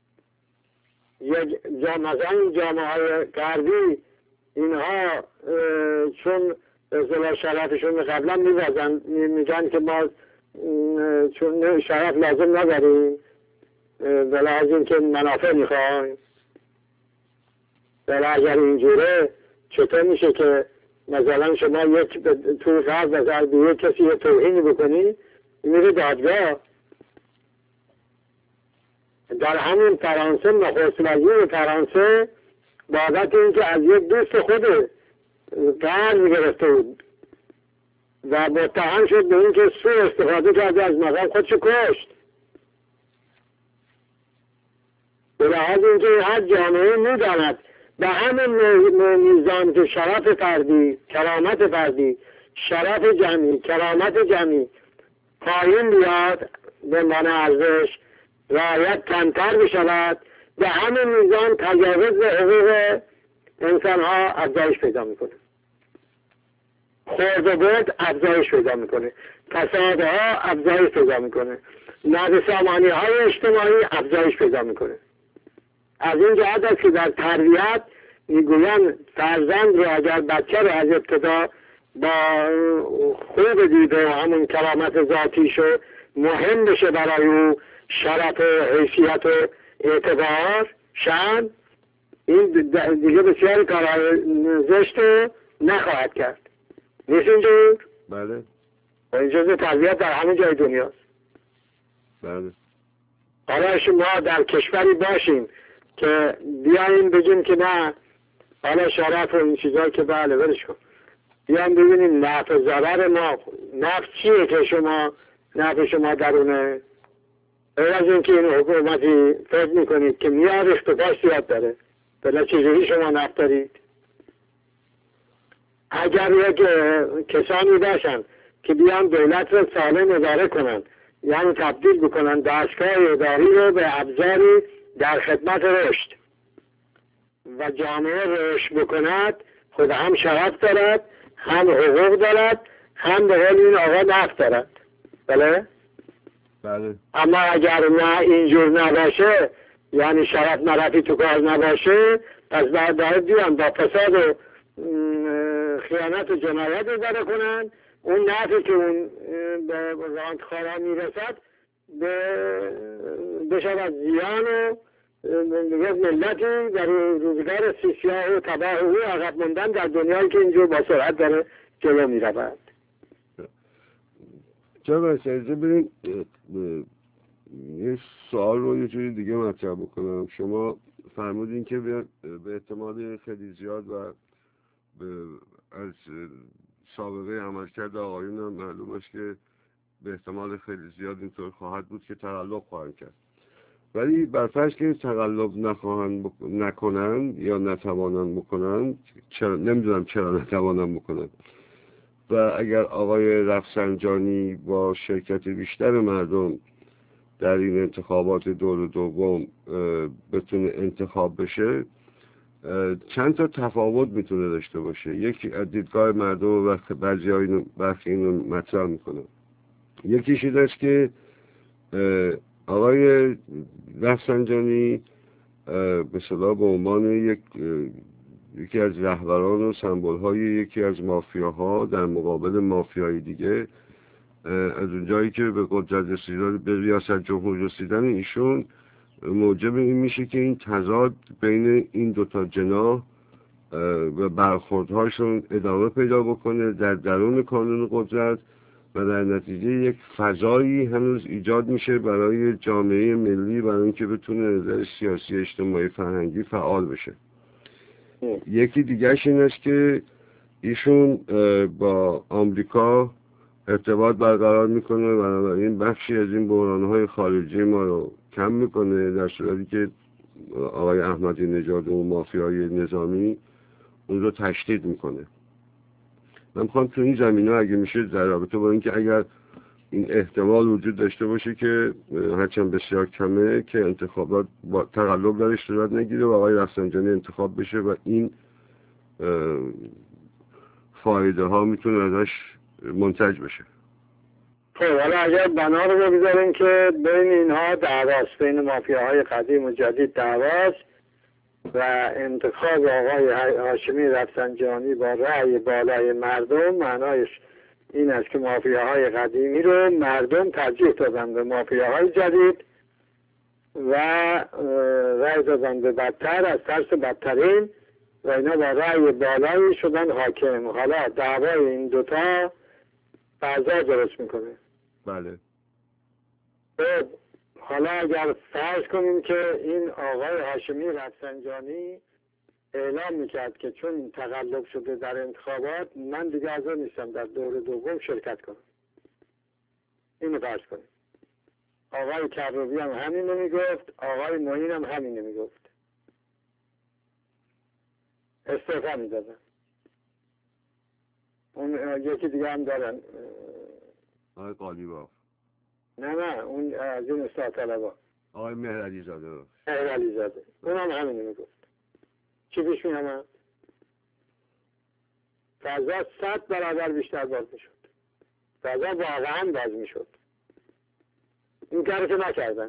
مثلا این جامعه های غربی اینها چون اصطلاح شرفشون قبلا میگن که ما چون شرف لازم نداریم، ولی از این که منافع میخوایم. ولی اگر اینجوره چطور میشه که مثلا شما توی غرب و غربی یک کسی یه توهینی بکنی میره دادگاه؟ در همین فرانسه نخست وزیر فرانسه بابت اینکه از یک دوست خود قرض گرفته بود و متهم شد به اینکه سوء استفاده کرده از مقام، خودش کشت. به لحاظ اینکه هر جامعه میداند به همین میزان که شرف فردی، کرامت فردی، شرف جمعی، کرامت جمعی پایین بیاد، به معنی ارزش رعایت کمتر بشود، به همین میزان تجاوز به حقوق انسان ها افزایش پیدا میکنه، خورد و برد افزایش پیدا میکنه، فسادها افزایش پیدا میکنه، نابسامانی های اجتماعی افزایش پیدا میکنه. از این جهت است که در تربیت میگوین فرزند رو اگر بچه رو از ابتدا با خوب دیده و همون کرامت ذاتیشو مهم بشه برای او، شرف و حیثیت و اعتبار شأن، این دیگه بسیاری کارهای زشت رو نخواهد کرد. نیست اینجور؟ بله و این جزء تربیت در همه جای دنیاست. بله حالا شما در کشوری باشیم که بیاییم بگیم که نه، حالا شرف و این چیزایی که بله ولش کن، بیایم ببینیم نفع و ضرر ما، نفع چیه که شما نفع شما درونه، غیر از اینکه این حکومتی فکر میکنید که میاد ریخت و پاش زیاد داره، بلا چجوری شما نفع دارید؟ اگر یک کسانی باشن که بیان دولت رو سالم اداره کنن، یعنی تبدیل بکنن دستگاه اداری رو به ابزاری در خدمت رشد و جامعه رشد بکند، خود هم شرف دارد، هم حقوق دارد، هم به قول این آقا نفع دارد. بله؟ بله اما اگر نه اینجور نباشه، یعنی شرف مرفی تو کار نباشه، پس باید بیان با فساد و خیانت و جنایت اداره کنن، اون نفعی که اون به رانتخوارا میرسد بشود زیان و ملتی در روزگار سیاه و تباه و عقب موندن در دنیایی که اینجور با سرعت داره جلو میرود. چرا اجازه بریم یه سوال رو یه جوری دیگه مطرح بکنم. شما فرمودین که به احتمال خیلی زیاد و از سابقه عملکرد آقایون هم معلوم است که به احتمال خیلی زیاد اینطور خواهد بود که تقلب خواهند کرد، ولی برفرض که تقلب نکنن یا نتوانن بکنن، نمیدونم چرا نتوانن بکنن، و اگر آقای رفسنجانی با شرکت بیشتر مردم در این انتخابات دور دوم بتونه انتخاب بشه، چند تا تفاوت میتونه داشته باشه. یکی از دیدگاه مردم و بعضی اینو مطرح میکنه. یکیش این است که آقای رفسنجانی به اصطلاح به عنوان یکی از رهبران و سمبول‌های یکی از مافیاها در مقابل مافیای دیگه، از اونجایی که به قدرت رسیدن، به ریاست جمهوری رسیدن ایشون موجب این میشه که این تضاد بین این دوتا جناح و برخوردهاشون ادامه پیدا بکنه در درون کانون قدرت و در نتیجه یک فضایی هنوز ایجاد میشه برای جامعه ملی، برای اینکه بتونه نظر سیاسی اجتماعی فرهنگی فعال بشه. یکی دیگرش این است که ایشون با آمریکا ارتباط برقرار میکنه و بنابراین بخشی از این بحرانهای خارجی ما رو کم میکنه، در صورتی که آقای احمدی نژاد و مافیای نظامی اون رو تشدید میکنه. من میخوام تو این زمینه اگه میشه در رابطه با اینکه اگر این احتمال وجود داشته باشه که هرچند بسیار کمه که انتخابات با تقلب درش صورت نگیره و آقای رفسنجانی انتخاب بشه و این فایده ها میتونه ازش منتج بشه. خب حالا اگر بنا رو بگذاریم که بین اینها دعواست، بین مافیاهای قدیم و جدید دعواست و انتخاب آقای هاشمی رفسنجانی با رأی بالای مردم، معنایش این است که مافیاهای قدیمی رو مردم ترجیح دادن به مافیاهای جدید و رأی دادن به بدتر از ترس بدترین و اینا با رأی بالایی شدن حاکم. حالا دعوای این دوتا فضا درست میکنه. بله. خب حالا اگر فرض کنیم که این آقای هاشمی رفسنجانی اعلام میکرد که چون تقلب شده در انتخابات من دیگه حاضر نیستم در دور دوم شرکت کنم، اینو فرض کنیم. آقای کروبی هم همینو میگفت، آقای معین هم همینو میگفت، استعفا میدادن. اون یکی دیگه هم دارن، آقای قالیباف. نه اون از این اصلاح طلبا، آقای مهرعلی زاده. مهرعلی زاده اون هم همینو میگفت. چی پیش می‌آمد؟ فضا 100 برابر بیشتر باز میشد. فضا واقعا باز میشد. این کاری که نکردن.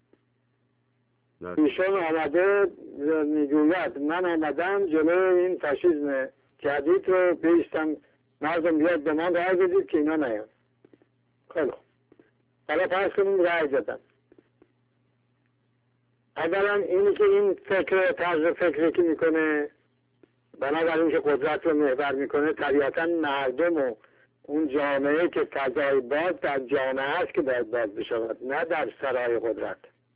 ایشون آمده میگوید من آمدم جلوی این فاشیسم جدید رو بیستم مردم بیاد به من رای بدید که اینا نیان. خیلی خوب، حالا فرض کنیم رای دادن. اولا اینی که این فکر طرز فکری که میکنه بنابراین که قدرت رو محور میکنه، طبیعتا مردم و اون جامعه که فضای باز در جامعه است که باید باز بشود، نه در سرای قدرت،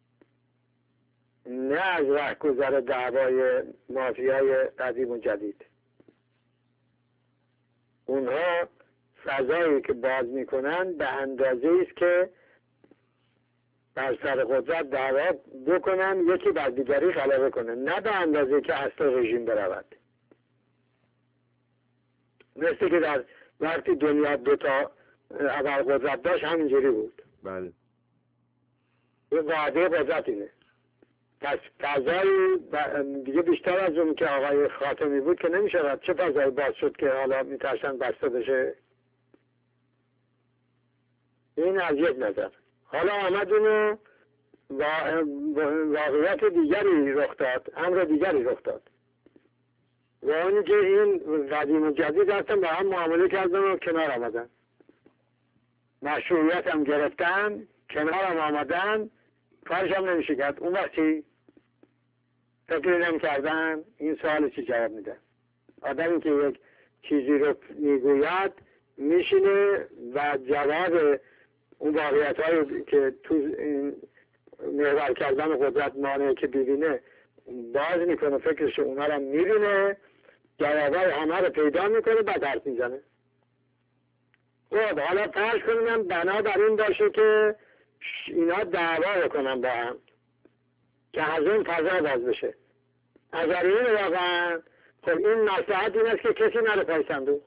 نه از رهگذر دعوای مافیای قدیم و جدید. اونها فضایی که باز میکنن به اندازه است که بر سر قدرت دعوا بکنن، یکی بر دیگری غلبه کنن، نه به اندازه که اصل رژیم برود. مثل که در وقتی دنیا دوتا اول قدرت داشت همینجوری بود. بله. یه وعده قدرت اینه. پس فضایی دیگه بیشتر از اون که آقای خاتمی بود که نمیشود. چه فضایی باز شد که حالا میترسن بسته بشه؟ این از یک نظر. حالا آمد اونو واقعیت دیگری رخ داد، امر دیگری رخ داد، و اونی که این قدیم و جدید هستن با هم معامله کردن و کنار آمدن، مشروعیت هم گرفتن، کنار هم آمدن، کارش هم نمیشه کرد. اون وقتی فکر نمی کردن این سوال چی جواب میده؟ آدمی که یک چیزی رو میگوید میشینه و جواب اون واقعیت هایی که تو محور کردن قدرت مانعه که ببینه باز میکنه، فکرش اونا رو میبینه، جوابای همه رو پیدا میکنه، بعد حرف میزنه. خب حالا فرض کنیم بنابراین باشه که اینا دعوا بکنن با هم که از اون فضا باز بشه. اگر این واقعا خب این مصلحت این است که کسی نره پای صندوق،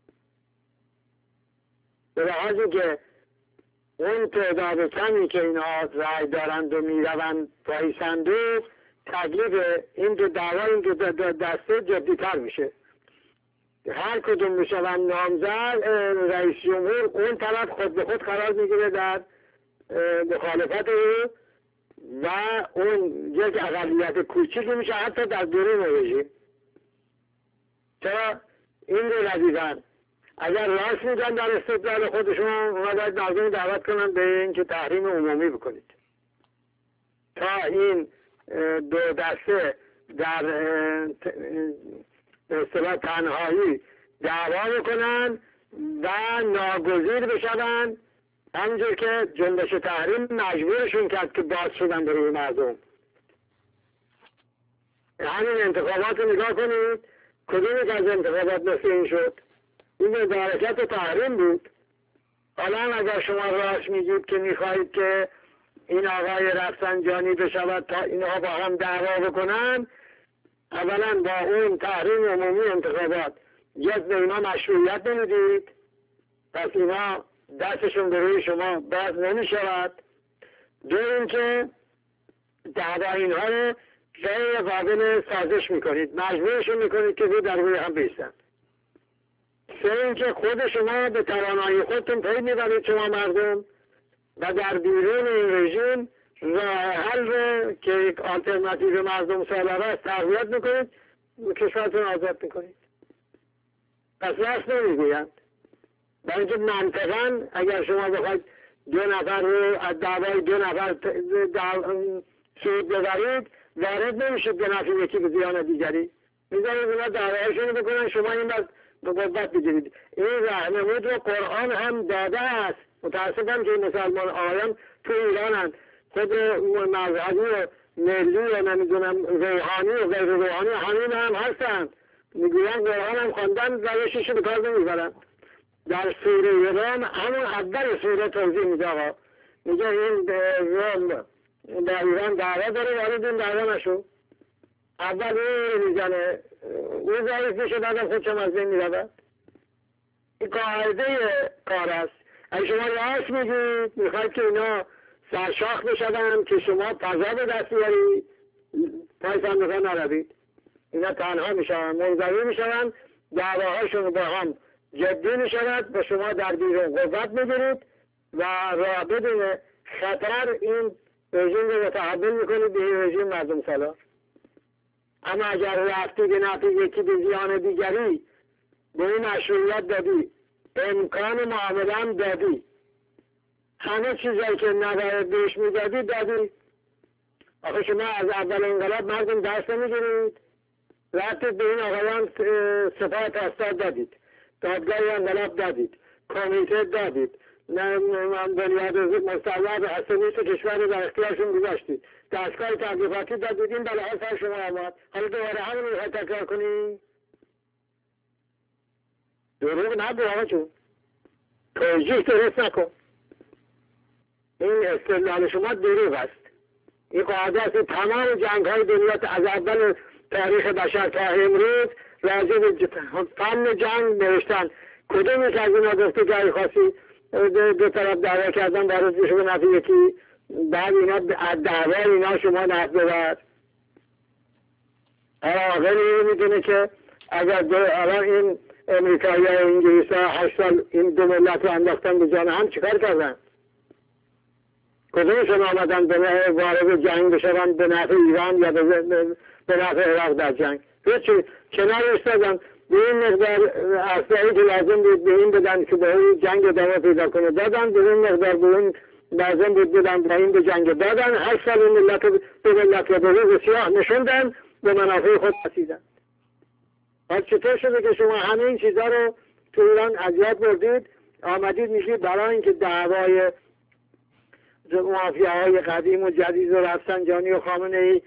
به لحاظی که اون تعداد کمی که اینا رای دارند و میروند پای صندوق، تکلیف این دو دعوا این دو دسته جدی‌تر میشه. هر کدوم میشوند نامزد، رئیس جمهور اون طرف خود به خود قرار میگیره در مخالفت او و اون یک اقلیت کوچیکی میشه حتی در درون رژیم. چرا این رو ندیدن؟ اگر راست میگن در استدلال خودشون، اونا باید مردم دعوت کنن به این که تحریم عمومی بکنید تا این دو دسته در اصطلاح تنهایی دعوا بکنن و ناگزیر بشن، همونجور که جنبش تحریم مجبورشون کرد که باز شدن به روی مردم. همین انتخابات رو نگاه کنید، کدومی که از انتخابات مثل این شد؟ این به حرکت تحریم بود. حالا اگر شما راست میگید که میخواهید که این آقای رفسنجانی بشود تا اینها با هم دعوا بکنن، اولا با اون تحریم عمومی انتخابات یک به اینا مشروعیت نمیدید، پس اینا دستشون به روی شما باز نمیشود. دو اینکه دعوا اینها رو غیر قابل سازش میکنید، مجبورشون میکنید که در روی هم بیستن. سه اینکه خود شما به توانایی خودتون پی میبرید شما مردم و در بیرون این رژیم راه حل رو که یک آلترناتیو مردم سالاره است تقویت میکنید و کشورتون آزاد میکنید. پس راست نمیگویند. برای اینکه منطقا اگر شما بخواید دو نفر رو از دعوای دو نفر سود ببرید، وارد نمیشید به نفع یکی به زیان دیگری، میذارید اونا دعوایشون بکنن، شما این بعد به قدرت بگیرید. این راهنمود رو قرآن هم داده است. متاسفم که مسلمان آیان تو ایرانن، خود مذهبی و ملی و نمیدونم روحانی و غیر روحانی همین هم هستن، میگوین قرآن هم خواندن روشش به کار نمیبرن. در سوره روم همون اول سوره توضیح میده آقا، میگه این روم در ایران دعوا داره، وارد این دعوا نشو. اول این میزنه، اون ضعیف میشه، بعدم خودشم از بین میرود. این قاعده کار است. اگه شما راست میگید میخواید که اینا سرشاخ بشدن که شما فضا به دست بیارید، پای صندوق نروید، اینا تنها میشن، منزوی میشن، دعواهاشون با هم جدی میشود و شما در بیرون قدرت میگیرید و راه بدون خطر این رژیم رو متحول میکنید به این رژیم مردم سالار. اما اگر رفتی به نفع یکی به زیان دیگری به این مشروعیت دادی، امکان معامله هم دادی، همه چیزایی که نباید بهش میدادی دادی. آخه شما از اول انقلاب مردم درس نمیگیرید، رفتید به این آقایان سپاه پاسدار دادید، دادگاه انقلاب دادید، کمیته دادید، بنیاد مستقر حسنیت کشور رو در اختیارشون گذاشتید، دستگاه تبلیغاتی دادید، این بلاها سر شما آمد، حالا دوباره همین رو تکرار کنیم؟ دروغ نگو آقا جون، توجیه درست نکن. این استدلال شما دروغ است. این قاعده است. تمام جنگ های دنیا از اول تاریخ بشر تا امروز راجع به فن جنگ نوشتن. کدوم یک از اینا گفته که اگه خاصی دو طرف دعوا کردن برای بشه به نفع یکی، بعد اینا از دعوا اینا شما نفع ببر. آقایی میدونه که اگر الان این امریکایی ها انگلیس ها 8 سال این دو ملت رو انداختن به جان هم، چیکار کردن؟ کدومشون آمدن به وارد جنگ بشون به نفع ایران یا به نفع عراق در جنگ؟ هیچی. کنار ایستادن. به این مقدار اسلحه‌ای که لازم بود به این بدن که به این جنگ ادامه پیدا کنه دادن، به این مقدار به این لازم بود بدن به این به جنگ دادن. 8 سال این ملت به ملت رو به روز سیاه نشوندن، به منافع خود رسیدن. پس چطور شده که شما همه این چیزا رو تو ایران اذیت بردید، آمدید میشید برای اینکه دعوای مافیاهای قدیم و جدید و رفسنجانی و خامنه‌ای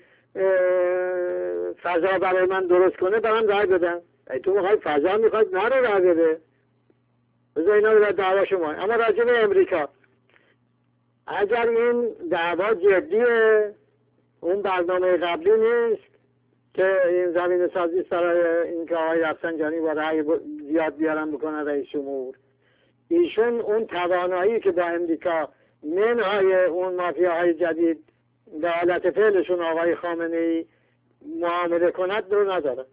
فضا برای من درست کنه برام رای بدن؟ تو میخواید فضا میخواید نه رو رای بده، بذار اینا رو دعوا شما. اما راجع به امریکا، اگر این دعوا جدیه، اون برنامه قبلی نیست که این زمین سازی برای اینکه آقای رفسنجانی با رای زیاد بیارن بکنن رئیس جمهور، ایشون اون توانایی که با امریکا منهای اون مافیاهای جدید به حالت فعلشون آقای خامنه‌ای معامله کند رو ندارد.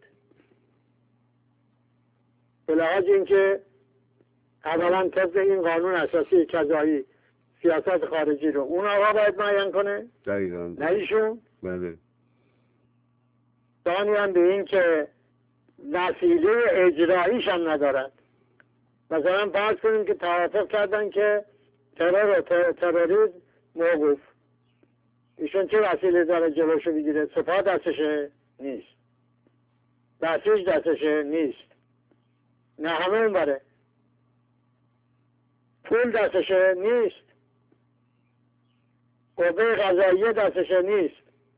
به لحاظ اینکه اولا طبق این قانون اساسی قضایی سیاست خارجی رو اون آقا باید معین کنه، دقیقاً نه ایشون. بله. ثانیاً به این که وسیله اجراییش هم ندارد. مثلا فرض کنیم که توافق کردن که ترور و تروریسم موقوف، ایشون چه وسیله داره جلوشو بگیره؟ سپاه دستشه؟ نیست. بسیج دستشه؟ نیست. نه همه اون بره. پول دستشه؟ نیست. قوه قضاییه دستشه؟ نیست.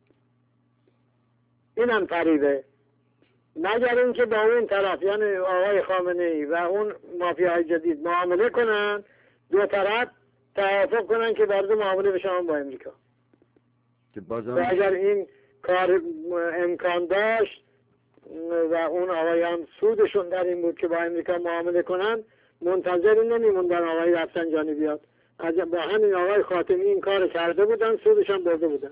اینم فریبه. مگر اینکه با اون طرف یعنی آقای خامنه‌ای و اون مافیاهای جدید معامله کنن، دو طرف توافق کنن که وارد معامله بشن با امریکا. و اگر این کار امکان داشت و اون آقایان سودشون در این بود که با امریکا معامله کنن، منتظر نمیموندن آقای رفسنجانی بیاد. با همین آقای خاتمی این کار کرده بودن، سودشون برده بودن.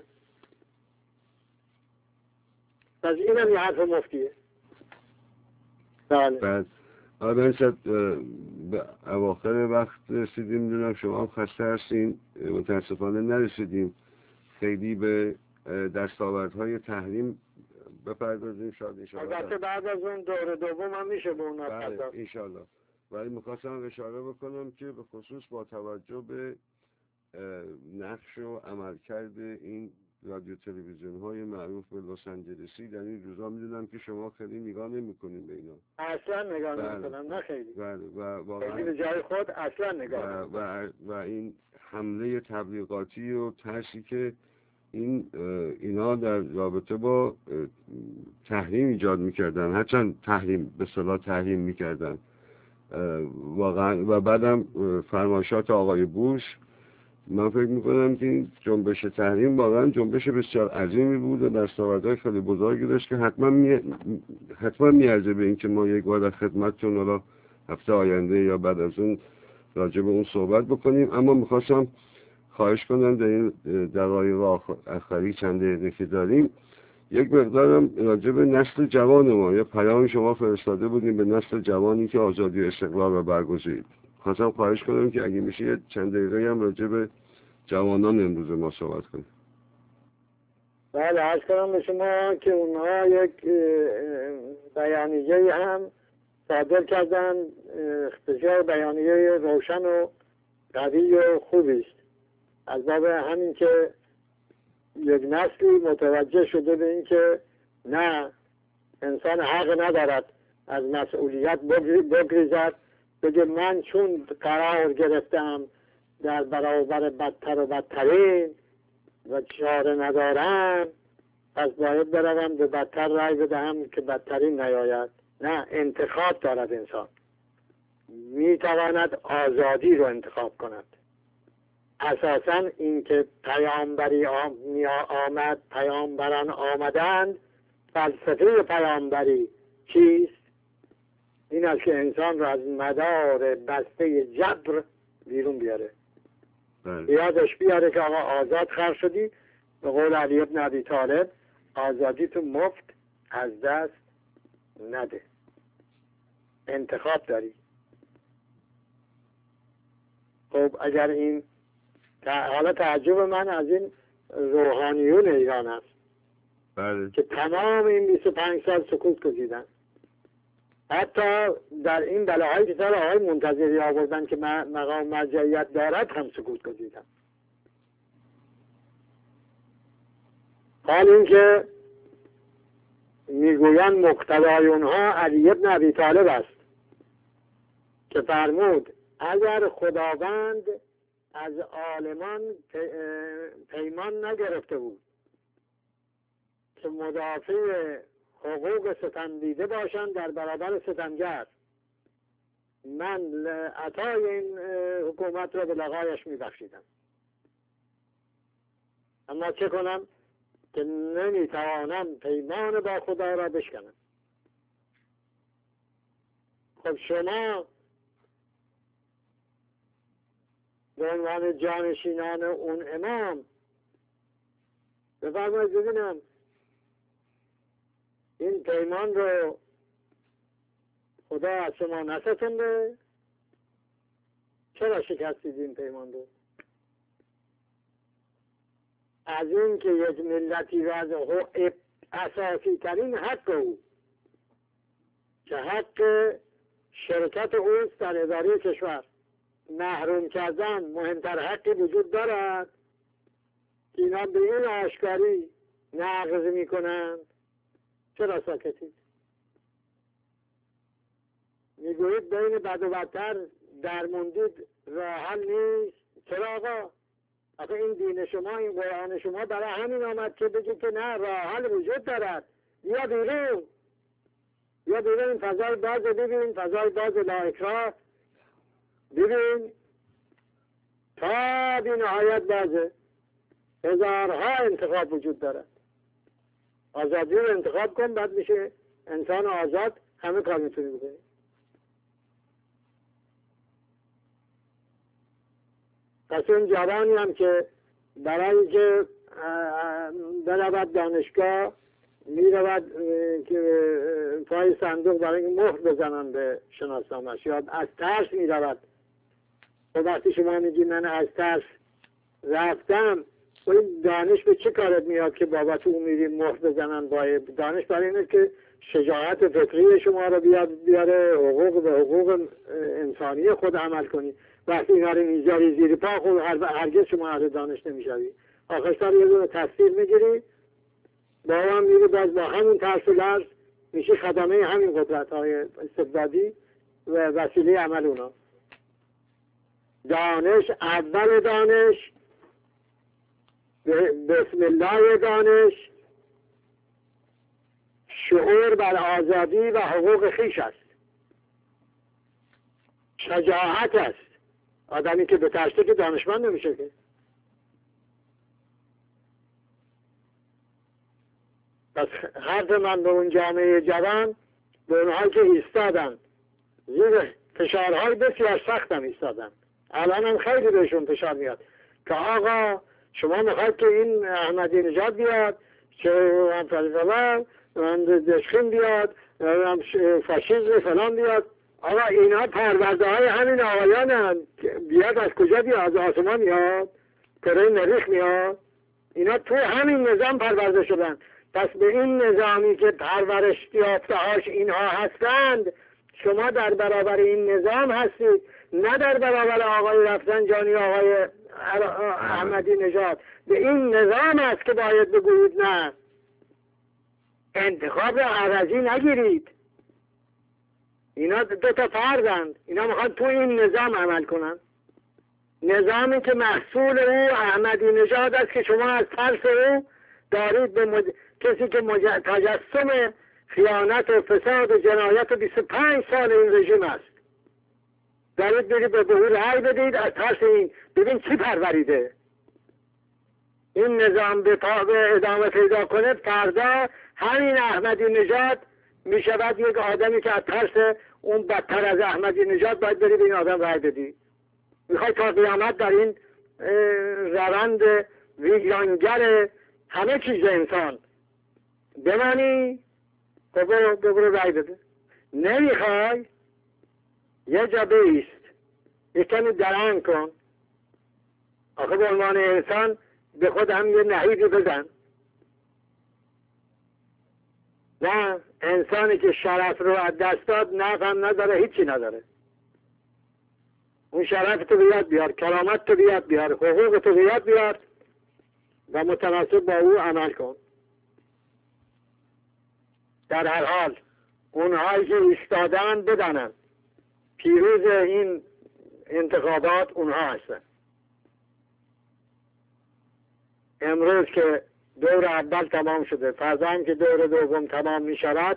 پس اینم یه حرف مفتیه. بله. بعد آره به اواخر وقت رسیدیم، میدونم شما هم خسته هستین، متاسفانه نرسیدیم خیلی به دستاوردهای تحریم بپردازیم. شاید انشاءالله البته بعد از اون دور دوم هم میشه به اون بله انشاءالله. ولی میخواستم اشاره بکنم که به خصوص با توجه به نقش و عملکرد این رادیو تلویزیون های معروف به لس آنجلسی در این روزا، میدونم که شما خیلی نگاه نمی‌کنید به اینا. اصلا نگاه نمی‌کنم، نه خیلی. بله و واقعا به جای خود اصلا نگاه و این حمله تبلیغاتی و ترسی که اینا در رابطه با تحریم ایجاد می‌کردن، هرچند تحریم به اصطلاح تحریم می‌کردن واقعا، و بعدم فرمایشات آقای بوش، من فکر میکنم که این جنبش تحریم واقعا جنبش بسیار عظیمی بود و دستاوردهای خیلی بزرگی داشت که حتما میارزه به این که ما یک بار در خدمتتون حالا هفته آینده یا بعد از اون راجع به اون صحبت بکنیم. اما میخواستم خواهش کنم در این دقایق آخری چند دقیقه که داریم یک مقدارم راجع به نسل جوان ما، یا پیام شما فرستاده بودیم به نسل جوانی که آزادی و استقلال رو برگزید. خواستم خواهش کنم که اگه میشه چند دقیقه هم راجع به جوانان امروز ما صحبت کنیم. بله، عرض کنم به شما که اونها یک بیانیه هم صادر کردن بسیار بیانیه روشن و قوی و خوبی است. از باب همین که یک نسلی متوجه شده به این که نه، انسان حق ندارد از مسئولیت بگریزد، بگه من چون قرار گرفتم در برابر بدتر و بدترین و چاره ندارم، پس باید بروم به بدتر رای بدهم که بدترین نیاید. نه، انتخاب دارد انسان، میتواند آزادی رو انتخاب کند. اساساً این که پیامبری آمد، پیامبران آمدند، فلسفه پیامبری چیست؟ این است که انسان را از مدار بسته جبر بیرون بیاره، یادش بیاره که آقا آزاد خلق شدی، به قول علی ابن ابی طالب آزادی تو مفت از دست نده، انتخاب داری. خب اگر این حالا تعجب من از این روحانیون ایران است که تمام این 25 سال سکوت گزیدن. حتی در این بلاهایی که سر آقای منتظری آوردن که مقام مرجعیت دارد هم سکوت گزیدن. حال این که میگویند مقتدای اونها علی ابن ابی طالب است که فرمود اگر خداوند از عالمان پیمان نگرفته بود که مدافع حقوق ستمدیده باشند در برابر ستمگر، من عطای این حکومت را به لقایش میبخشیدم. اما چه کنم که نمیتوانم پیمان با خدا را بشکنم. خب شما به عنوان جانشینان اون امام بفرمایید ببینم این پیمان رو خدا از شما نستونده؟ چرا شکستید این پیمان رو؟ از این که یک ملتی را از اساسی ترین حق او که حق شرکت اوست در اداره کشور محروم کردن، مهمتر حقی وجود دارد که اینا به این آشکاری نقض میکنند. چرا ساکتید؟ میگویید بین بد و بدتر درموندید، راه حل نیست. چرا آقا؟ آخه این دین شما، این قرآن شما برای همین آمد که بگید که نه، راه حل وجود دارد. یا بیرون، یا بیرون، این فضای باز ببین، فضای باز لا اکراه ببین، تا بی نهایت بازه. هزارها انتخاب وجود دارد. آزادی رو انتخاب کن، بعد میشه انسان آزاد، همه کار میتونی بکنی. پس اون جوانی هم که برای که برود دانشگاه میرود که پای صندوق برای اینکه مهر بزنن به شناسنامه‌اش، یا از ترس میرود. و وقتی شما میگی من از ترس رفتم، این دانش به چه کارت میاد که بابت اون میری مهر بزنن؟ باید دانش برای اینه که شجاعت فکری شما رو بیاره، حقوق به حقوق انسانی خود عمل کنی. وقتی اینا رو میذاری زیر پا، خود هرگز شما اهل دانش نمیشوی. آخرش سر یه دونه تفسیر میگیری، با هم میری باز با همون ترس و لرز میشی خدمه همین قدرت های استبدادی و وسیله عمل اونا. دانش، اول دانش، بسم الله دانش، شعور بر آزادی و حقوق خویش است. شجاعت است. آدمی که به ترسه که دانشمند نمیشه که. پس حرف من به اون جامعه جوان، به اونهایی که ایستادن زیر فشارهای بسیار سخت هم ایستادن، الان هم خیلی بهشون فشار میاد که آقا شما میخواید که این احمدی نژاد بیاد، چه فلسفه دشخیم بیاد، فاشیسم فلان بیاد. آقا اینا پرورده های همین آقایان هم. بیاد از کجا بیاد؟ از آسمان میاد؟ کره مریخ میاد؟ اینا تو همین نظام پرورده شدن. پس به این نظامی که پرورش یافته هاش اینها هستند، شما در برابر این نظام هستید، نه در برابر آقای رفسنجانی، آقای احمدی نژاد. به این نظام است که باید بگویید نه، انتخاب را عوضی نگیرید. اینا دو تا فردند، اینا میخوان تو این نظام عمل کنن، نظامی که محصول او احمدی نژاد است که شما از ترس او دارید به کسی که تجسم خیانت و فساد و جنایت 25 سال این رژیم است، دارید برید به او رأی بدید از ترس این. ببین چی پروریده این نظام به ادامه پیدا کنه، فردا همین احمدی نژاد می شود یک آدمی که از ترس اون بدتر از احمدی نژاد باید بری به این آدم رأی بدی. میخوای تا قیامت در این روند ویرانگر همه چیز انسان بمانی؟ برو رأی بده. نمیخوای یه جا بیست، یه کمی درنگ کن. آخه به عنوان انسان به خود هم یه نهیبی بزن. نه، انسانی که شرف رو از دست داد نفهم نداره، هیچی نداره. اون شرف تو بیاد بیار، کرامت تو بیاد بیار، حقوق تو بیاد بیار و متناسب با او عمل کن. در هر حال اونهایی که ایستادن بدانن پیروز این انتخابات اونها هستن. امروز که دور اول تمام شده، فردا هم که دور دوم تمام می شود،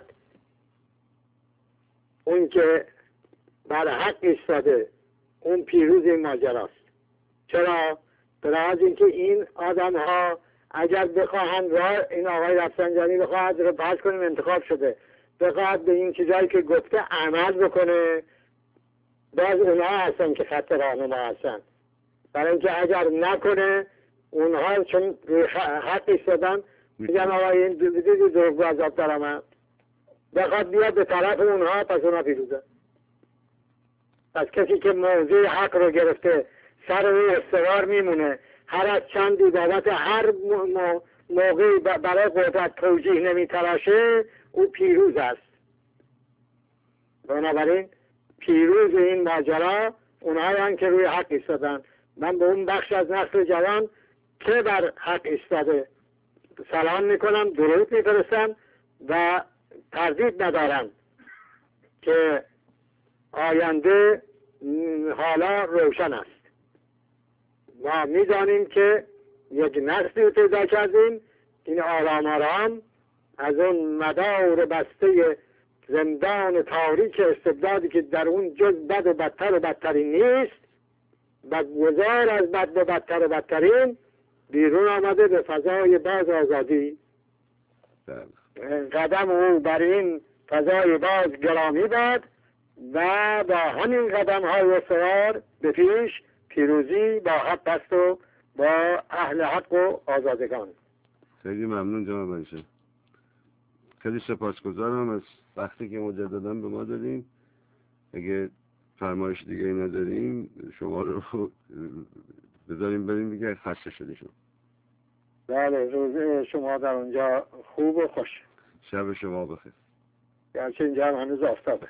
اون که بر حق ایستاده اون پیروز این ماجراست. چرا؟ برای اینکه این آدم ها اگر بخواهند این آقای رفسنجانی بخواهد رو فرض کنیم انتخاب شده، بخواهد به این چیزایی که گفته عمل بکنه، باز اونها هستن که خط راهنما هستن. برای اینکه اگر نکنه اونها چون حق ایستادن میگن آقای این دیدی دروغگو از آب درآمد، بخواد بیاد به طرف اونها، پس اونها پیروزن. پس کسی که موضوع حق رو گرفته سر روی استقرار میمونه، هر از چندی بابت هر موقعی برای قدرت توجیه نمیتراشه، او پیروز است. بنابراین پیروز این ماجرا اونهایی هم که روی حق ایستادن. من به اون بخش از نسل جوان که بر حق ایستاده سلام میکنم، درود میفرستم و تردید ندارم که آینده حالا روشن است. ما میدانیم که یک نسلی پیدا کردیم، این آرام آرام از اون مدار بسته زندان تاریک استبدادی که در اون جز بد و بدتر و بدترین نیست، بدگذار از بد و بدتر و بدترین، بیرون آمده به فضای باز آزادی. قدم او بر این فضای باز گرامی باد و با همین قدم های استوار به پیش پیروزی با حق است و با اهل حق و آزادگان. خیلی ممنون جناب منشه. خیلی سپاسگزارم از وقتی که مجددا به ما دادین. اگه فرمایش دیگه نداریم شما رو بذاریم بریم دیگه، خسته شده شما. بله، روز شما در اونجا خوب و خوش. شب شما بخیر. گرچه اینجا هم هنوز آفتابه.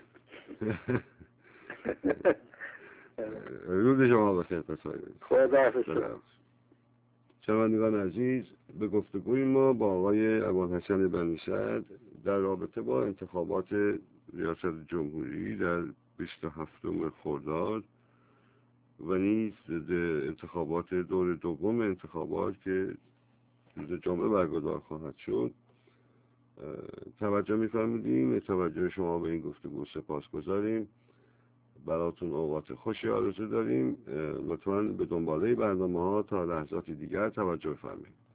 روز شما بخیر. خدا حافظ. شنوندگان عزیز، به گفتگوی ما با آقای ابوالحسن بنی سعد در رابطه با انتخابات ریاست جمهوری در 27 خرداد و نیز انتخابات دور دوم انتخابات که روز جمعه برگزار خواهد شد توجه می‌فرمودیم. توجه شما به این گفتگو سپاسگزاریم. براتون اوقات خوشی آرزو داریم. لطفاً به دنباله برنامه‌ها تا لحظات دیگر توجه فرمایید.